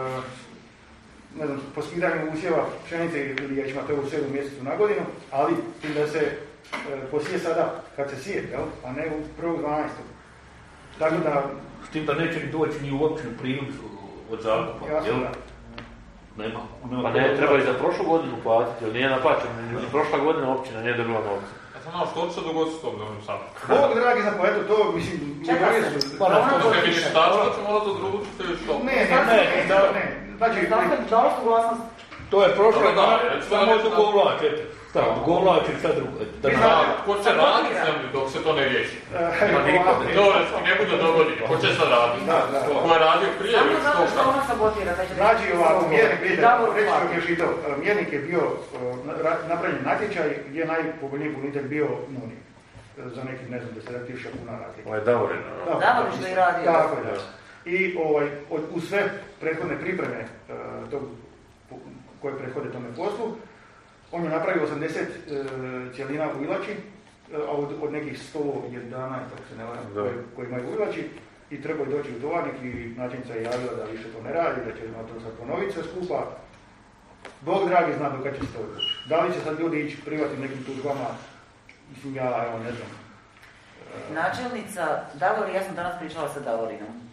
ne znam, po skidanju usjeva pšenice ili ječma, to je u sedmom mjesecu na godinu, ali tim da se posije sada kad se sije, jel? A ne u prvog dvanaestog. Tako da...
S tim da neće ni doći ni u općinu prilog od zakupa, jel? Nema.
Pa ne, treba i za prošlu godinu platiti, jer nije naplaćeno. Ni prošla godina općina nije dobila novca.
Ja sam znao što će se dogoditi s tom da sad.
Bog dragi, za pa eto to, mislim...
Čekaj se,
pa
ono
to će ministarstvo, će morati odručiti ili što?
Ne, ne, ne, ne. Znači,
dao su glasnost.
To je prošlo, samo su govlačete. Tako, govlači šta drugo.
Ko će raditi zemlju dok se to ne riješi? Teoretski ne bude dogoditi, ko će sad raditi? Ko je radio prije ili što?
Samo zato što ona sabotira.
Znači ovako, mjernik, vidite, reći ću vam još i to. Mjernik je bio napravljen natječaj gdje je najpovoljniji ponuditelj bio Nuni. Za nekih, ne znam, desetak tisuća kuna razlike.
Ovo je Davorin.
Davorin što je radio.
Tako je, da. I ovaj, u sve prethodne pripreme tog, koje prethode tome poslu, on je napravio osamdeset e, cijelina u Ilači, e, a od, od nekih sto jedanaest, ako se ne varam, koji, koji imaju u Ilači, i trebaju doći u Tovarnik i načelnica je javila da više to ne radi, da će na to sad ponoviti sve skupa. Bog dragi zna do kad će se to doći. Da li će sad ljudi ići privatnim nekim tužbama, mislim ja, evo ne znam.
Načelnica, Davor, ja sam danas pričala sa Davorinom.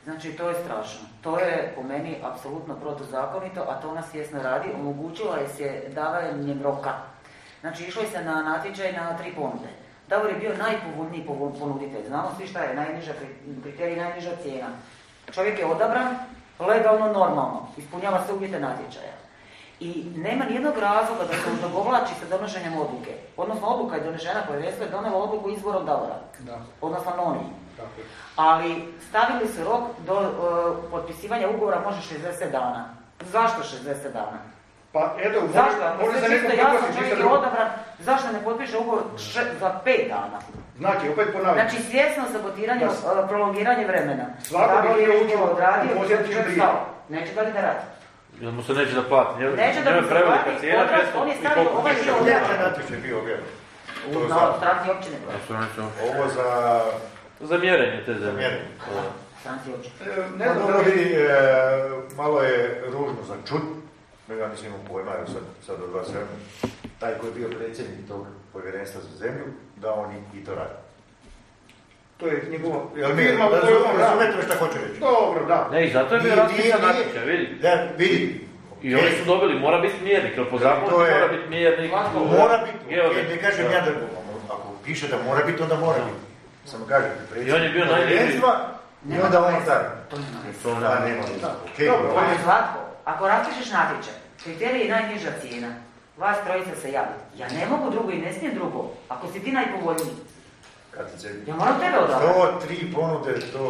Znači, to je strašno. To je po meni apsolutno protuzakonito, a to ona svjesno radi. Omogućila je se davanjem roka. Znači, išlo je se na natječaj na tri ponude. Davor je bio najpovoljniji ponuditelj. Znamo svi šta je najniža kriterij, najniža cijena. Čovjek je odabran, legalno, normalno. Ispunjava sve uvjete natječaja. I nema nijednog razloga da se odogovlači sa donošenjem odluke. Odnosno, odluka je donešena, povjerenstvo je donijelo odluku izborom Davora. Da. Odnosno, Noni. Ali stavili su rok do uh, potpisivanja ugovora može šezdeset dana. Zašto šezdeset dana?
Pa eto,
zašto? Može se neko potpisati čovjek je odabran, zašto ne potpiše ugovor še, za pet dana?
Znači, opet ponavljam.
Znači, svjesno sabotiranje, uh, prolongiranje vremena.
Svako bi bio učilo
odradio, čovjek stao. Neće da li da radi?
Jel mu se neće da plati? Njel,
neće da mu se plati, odraz, on je stavio ovaj dio
odraz. Neće natječaj bio objavljen.
Na stranci općine.
Ovo za...
Za mjerenje te zemlje.
Mjerenje.
Stranci općine.
Ne znam, dobro vidi, e, malo je ružno za čut. Ja mislim u pojma, evo sad, sad od vas vremena. Taj koji je bio predsjednik tog povjerenstva za zemlju, da on i to radi.
To je njegovo...
Jel mi, razumete šta hoću reći?
Dobro, da.
Ne, i zato je bio raspisan natječaj, vidi.
Da, vidi.
I oni su dobili, mora biti mjernik, jer po zakonu mora biti mjernik.
Mora biti, ne kažem ja da... Ako piše da mora biti, onda mora biti. Samo kažem,
i on je bio najniži.
I onda on taj.
To nema.
Dobro, on je Zlatko. Ako raspišeš natječaj, kriterij je najniža cijena. Vas trojica se javi. Ja ne mogu drugo i ne smijem drugo. Ako si ti najpovoljniji. Ja moram tebe odabrati.
To tri ponude, to...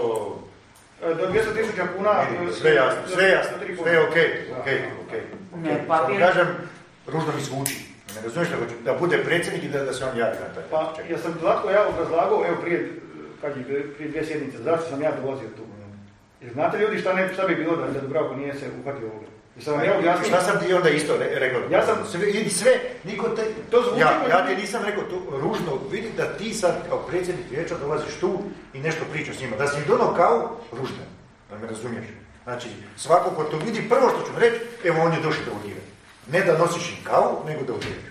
Do dvjesto tisuća kuna...
Sve jasno, sve jasno, sve je okej, okej, okej. Samo kažem, ružno mi zvuči. Ne razumiješ da, da bude predsjednik i da, da se on javi na taj.
Pa, ja sam Zlatko ja obrazlagao, evo prije, kaži, prije dvije sjednice, zašto sam ja dolazio tu. Jer znate ljudi šta, ne, šta bi bilo da, da Dubravko nije se uhvatio ovoga? Sam ja objasnio...
Šta sam ti onda isto re, rekao?
Ja sam...
Sve, i sve, niko te...
To zvuči...
Ja, ja ti nisam rekao tu ružno, vidi da ti sad kao predsjednik vijeća dolaziš tu i nešto pričaš s njima. Da si ih donao kao ružno, da me razumiješ. Znači, svako ko to vidi, prvo što ću mu reći, evo on je došao da udire. Ne da nosiš im kavu, nego da udiriš.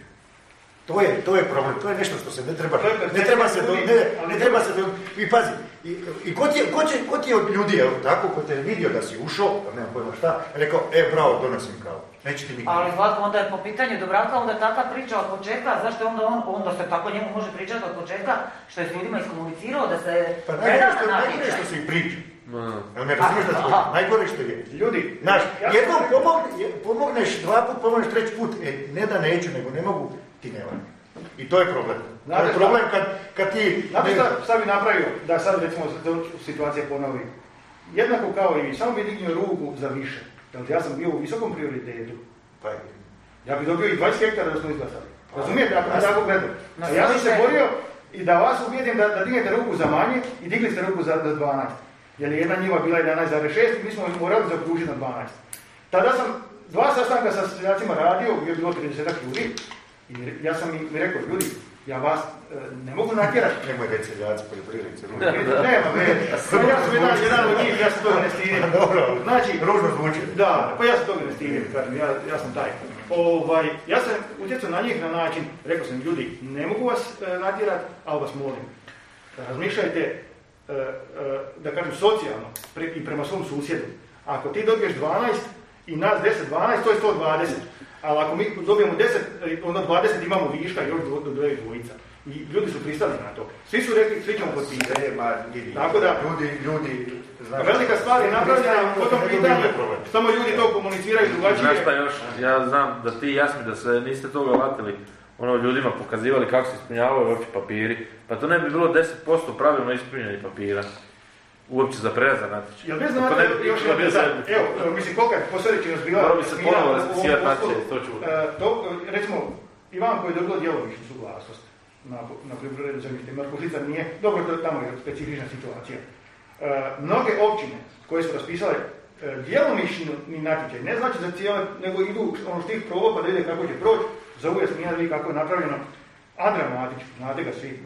To je, to je problem, to je nešto što se ne treba, ne treba se, do, ne, ne treba se, do, i pazi, i, i ko, ti je, ko, će, ko ti je od ljudi, evo tako, ko te je vidio da si ušao, nema pojma šta, rekao, e, bravo, donosim kavu, neće ti nikdo.
Ali Zlatko, onda je po pitanju Dubravka, onda je takva priča od početka, zašto onda on, onda se tako njemu može pričati od početka, što je s ljudima iskomunicirao, da se
pa najgore što, najgore što se i priča. No. Ne razumiješ da to najgore što je.
Ljudi,
znaš, jednom pomogne, pomogneš, dva put pomogneš, treći put, e, ne da neću, nego ne mogu, ti ne valja. I to je problem. Znate, to je problem kad, kad ti...
Znate šta, šta bi napravio da sad recimo situacija ponovi? Jednako kao i vi, samo bi dignio ruku za više. Znači, ja sam bio u visokom prioritetu.
Pa je.
Ja bi dobio i dvadeset hektara da smo izglasali. Razumijete, ako bi tako gledao. A ja sam se borio i da vas ubijedim da, da dignete ruku za manje i digli ste ruku za, za dvanaest. Jer je jedna njiva bila jedanaest zarez šest i mi smo morali zaokružiti na dvanaest. Tada sam dva sastanka sa seljacima radio, je bilo trideset ljudi. I ja sam im rekao, ljudi, ja vas e, ne mogu natjerati.
Nemoj reći seljaci, poljoprivrednici, ružno.
Nema, ne. Ja sam jedan, jedan od njih, ja se toga ne stidim.
Dobro,
znači,
ružno zvuči.
Da, pa ja se toga ne stidim, kažem, ja, ja sam taj. Ovaj, ja sam utjecao na njih na način, rekao sam, ljudi, ne mogu vas e, natjerati, ali vas molim. Razmišljajte, e, e, da kažem, socijalno pre, i prema svom susjedu. Ako ti dobiješ dvanaest i nas deset dvanaest, to je sto dvadeset. Ali ako mi dobijemo deset, onda dvadeset imamo viška još do, do dvije dvojica. I ljudi su pristali na to. Svi su rekli, svi ćemo potpisati. Tako da,
ljudi, ljudi,
znaš, velika stvar je napravljena po tom pitanju. Samo ljudi to komuniciraju drugačije.
Znaš šta još, ja znam da ti jasni da se niste toga latili, ono ljudima pokazivali kako se ispunjavaju uopće papiri. Pa to ne bi bilo deset posto pravilno ispunjenih papira. Uopće za prelazan natječaj.
Jel vi znate, ne, još jedan sad, evo, mislim, kolika je posljedičnost bila...
Morao bi se ponovo raspisivati natječaj, to ću
uh, to, recimo, Ivan koji je dobila djelomičnu suglasnost na, na poljoprivrednom zemljištu, Marko Šlicar nije, dobro, to je tamo je specifična situacija. Uh, mnoge općine koje su raspisale uh, djelomični natječaj, ne znači za cijele, nego idu ono štih proba pa da vide kako će proći, zovu Jasmina da vidi kako je napravljeno. Andra Matić, znate ga svi,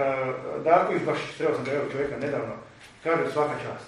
uh, Darković, baš sreo sam da evo čovjeka nedavno, kaže svaka čast.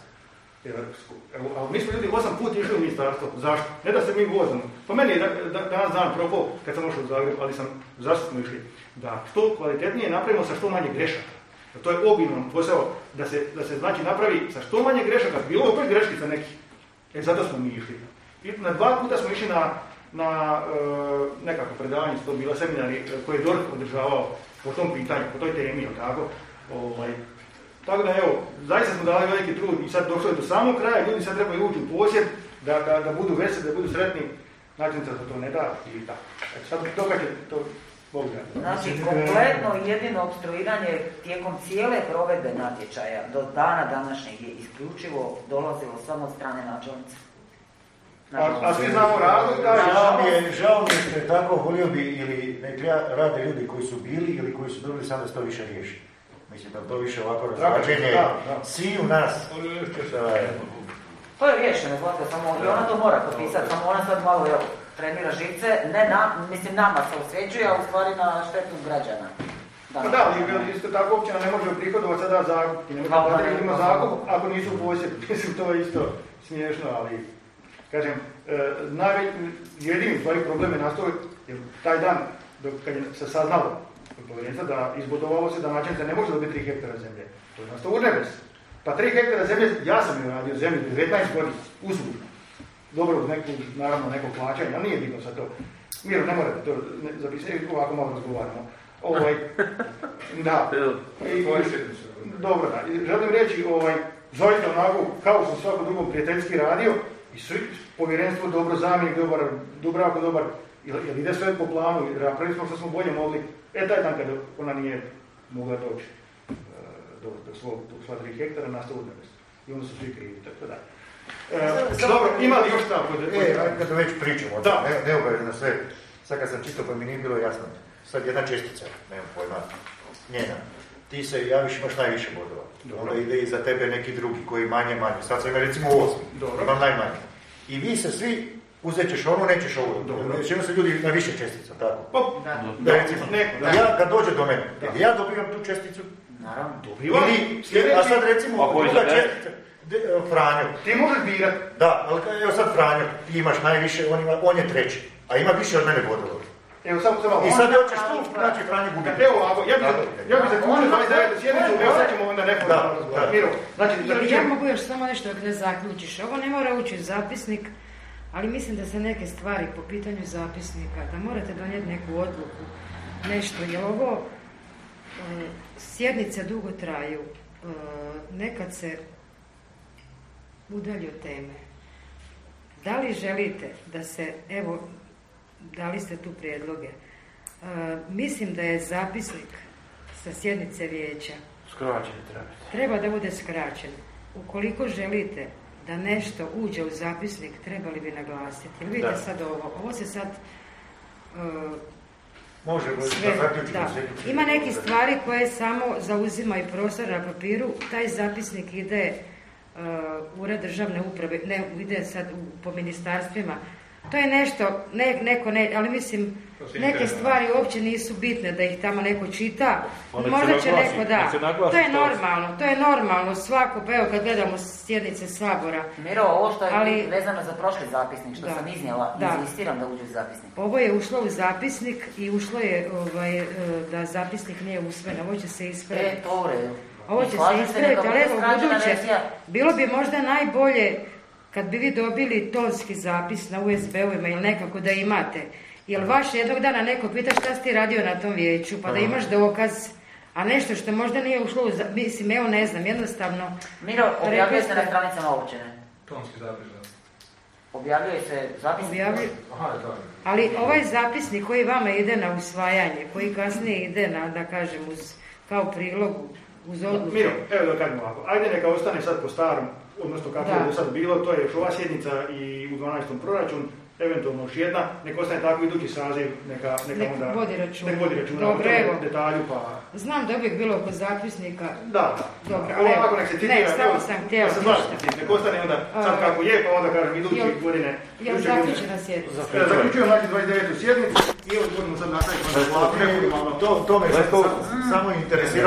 Evo, ali mi smo ljudi osam put išli u ministarstvo. Zašto? Ne da se mi vozimo. Pa meni je da, da, danas dan propao kad sam ušao u Zagreb, ali sam, zašto smo išli? Da što kvalitetnije napravimo sa što manje grešaka. To je obiman posao da se, da se znači napravi sa što manje grešaka, bilo opet greškica nekih. E zato smo mi išli. I na dva puta smo išli na, na e, nekako predavanje, to bila seminari koje je D O R H održavao po tom pitanju, po toj temi, tako. Ovaj, tako da evo, zaista smo dali veliki trud i sad došlo je do samog kraja, ljudi sad trebaju ući u posjed, da, da, da budu veseli, da budu sretni, načinca da to ne da i tako. Znači sad to kad je to Bogu da.
Znači, kompletno jedino opstruiranje tijekom cijele provedbe natječaja do dana današnjeg je isključivo dolazilo samo od strane načelnice.
A, a svi znamo razlog da...
Žao mi je, žao mi je što je tako, volio bi ili nek rade ljudi koji su bili ili koji su dobili, sad da se to više riješi. Mislim da to više ovako razlađenje svi u nas.
To je riješeno, Zlatko, samo i ona to mora potpisati, samo ona sad malo evo, trenira živce, ne na, mislim nama se osvećuje, a u stvari na štetu građana.
Da, pa da, ali isto tako općina ne može prihodovati sada zakup, i ne može platiti ima zakup ako nisu u posjedu. Mislim, to je isto smiješno, ali kažem, e, najveći, jedini stvari problem je nastao jer taj dan, dok, kad je se saznalo povjerenstva da izbudovalo se da načelnica ne može dobiti tri hektara zemlje, to je nastao urnebes. Pa tri hektara zemlje, ja sam joj radio zemlju devetnaest godina, uzvučno. Dobro, uz neku, naravno neko plaćanje, ali nije bitno sad to. Miro, ne morate to zapisati, ovako malo razgovaramo. Ovaj, da. I, dobro, da. I želim reći, ovaj, zovite onako, kao sam svako drugom prijateljski radio, i svi, povjerenstvo dobro, zamjenik dobar, Dubravko dobar, jer, jer ide sve po planu, jer napravili smo što smo bolje mogli. E, taj dan kada ona nije mogla doći do, do svog, sva tri hektara, nastao urnebes. I onda su svi krivi, tako da. E, dobro, ima li još tako?
E, kad već pričamo, da. ne, ne obavezno sve. Sad kad sam čitao pa mi nije bilo jasno. Sad jedna čestica, nemam pojma, njena. Ti se javiš, imaš najviše bodova. Dobro. Onda ide i za tebe neki drugi koji manje, manje. Sad sam ima recimo osam, imam najmanje. I vi se svi uzet ćeš ono, nećeš ovo. Čemu se ljudi na više čestica, tako?
Pa, da, da,
recimo, neko, da. Ja, kad dođe do mene, da. Ja dobivam tu česticu.
Naravno,
dobivam.
A sad recimo, druga čestica, Franjo.
Ti možeš birat.
Da, ali evo sad Franjo, ti imaš najviše, on, ima, on je treći. A ima više od mene bodova.
Evo, samo, samo,
I sad hoćeš tu, znači Franjo gubi.
Evo ovako, ja bih ja bi zaključio dvadeset devete sjednicu, evo sad ćemo onda neformalno razgovarati. Miro, znači,
ja mogu još samo nešto dok ne zaključiš. Ovo ne mora ući u zapisnik, ali mislim da se neke stvari po pitanju zapisnika, da morate donijeti neku odluku, nešto, jer ovo um, sjednice dugo traju, um, nekad se udalji od teme. Da li želite da se, evo, dali ste tu prijedloge, uh, mislim da je zapisnik sa sjednice vijeća
skraćen treba.
Treba da bude skraćen. Ukoliko želite da nešto uđe u zapisnik, trebali bi naglasiti. Jer vidite da. Sad ovo, ovo se sad uh,
može sve, da zaključimo sve.
Ima neki stvari koje samo zauzimaju prostor na papiru, taj zapisnik ide uh, ured državne uprave, ne, ide sad u, po ministarstvima. To je nešto, ne, neko ne, ali mislim, neke stvari uopće nisu bitne da ih tamo neko čita.
Onda
možda će
naglasi,
neko da. To je normalno, to je normalno. Svako, pa evo kad gledamo sjednice Sabora.
Miro, ovo što je ali, vezano za prošli zapisnik, što
da,
sam iznijela,
da.
inzistiram da uđe u zapisnik.
Ovo je ušlo u zapisnik i ušlo je ovaj, da zapisnik nije usvojen. Ovo će se ispraviti.
E, to u redu.
Ovo će se ispraviti, ali evo buduće, bilo bi možda najbolje kad bi vi dobili tonski zapis na U S B-ovima ili nekako da imate. Jel vaš jednog dana neko pita šta si ti radio na tom vijeću, pa da imaš dokaz, a nešto što možda nije ušlo u zapis, mislim, evo ne znam, jednostavno...
Miro, objavljuje se na stranicama općine.
Tonski zapis, da.
Objavljuje se zapisnik?
Objavljuje.
Aha, da.
Ali ovaj zapisnik koji vama ide na usvajanje, koji kasnije ide na, da kažem, uz, kao prilogu, uz odluku...
Miro, evo da kažem ovako, ajde neka ostane sad po starom, odnosno kako da. Je do sad bilo, to je još ova sjednica i u dvanaestom proračun, eventualno još jedna, neka ostane tako idući saziv, neka, neka
nek
onda...
vodi računa.
Nek vodi računa,
dobro, evo.
Detalju, pa...
Znam da uvijek bilo oko zapisnika.
Da, da.
Dobro,
ali ovako nek se citira,
ne, samo sam htjela.
Nek ostane onda sad kako je, pa onda kažem idući
jel,
godine...
Jel zaključena sjednica?
Zaključujem znači dvadeset devetu sjednicu i evo budemo sad nastaviti.
To me samo interesira.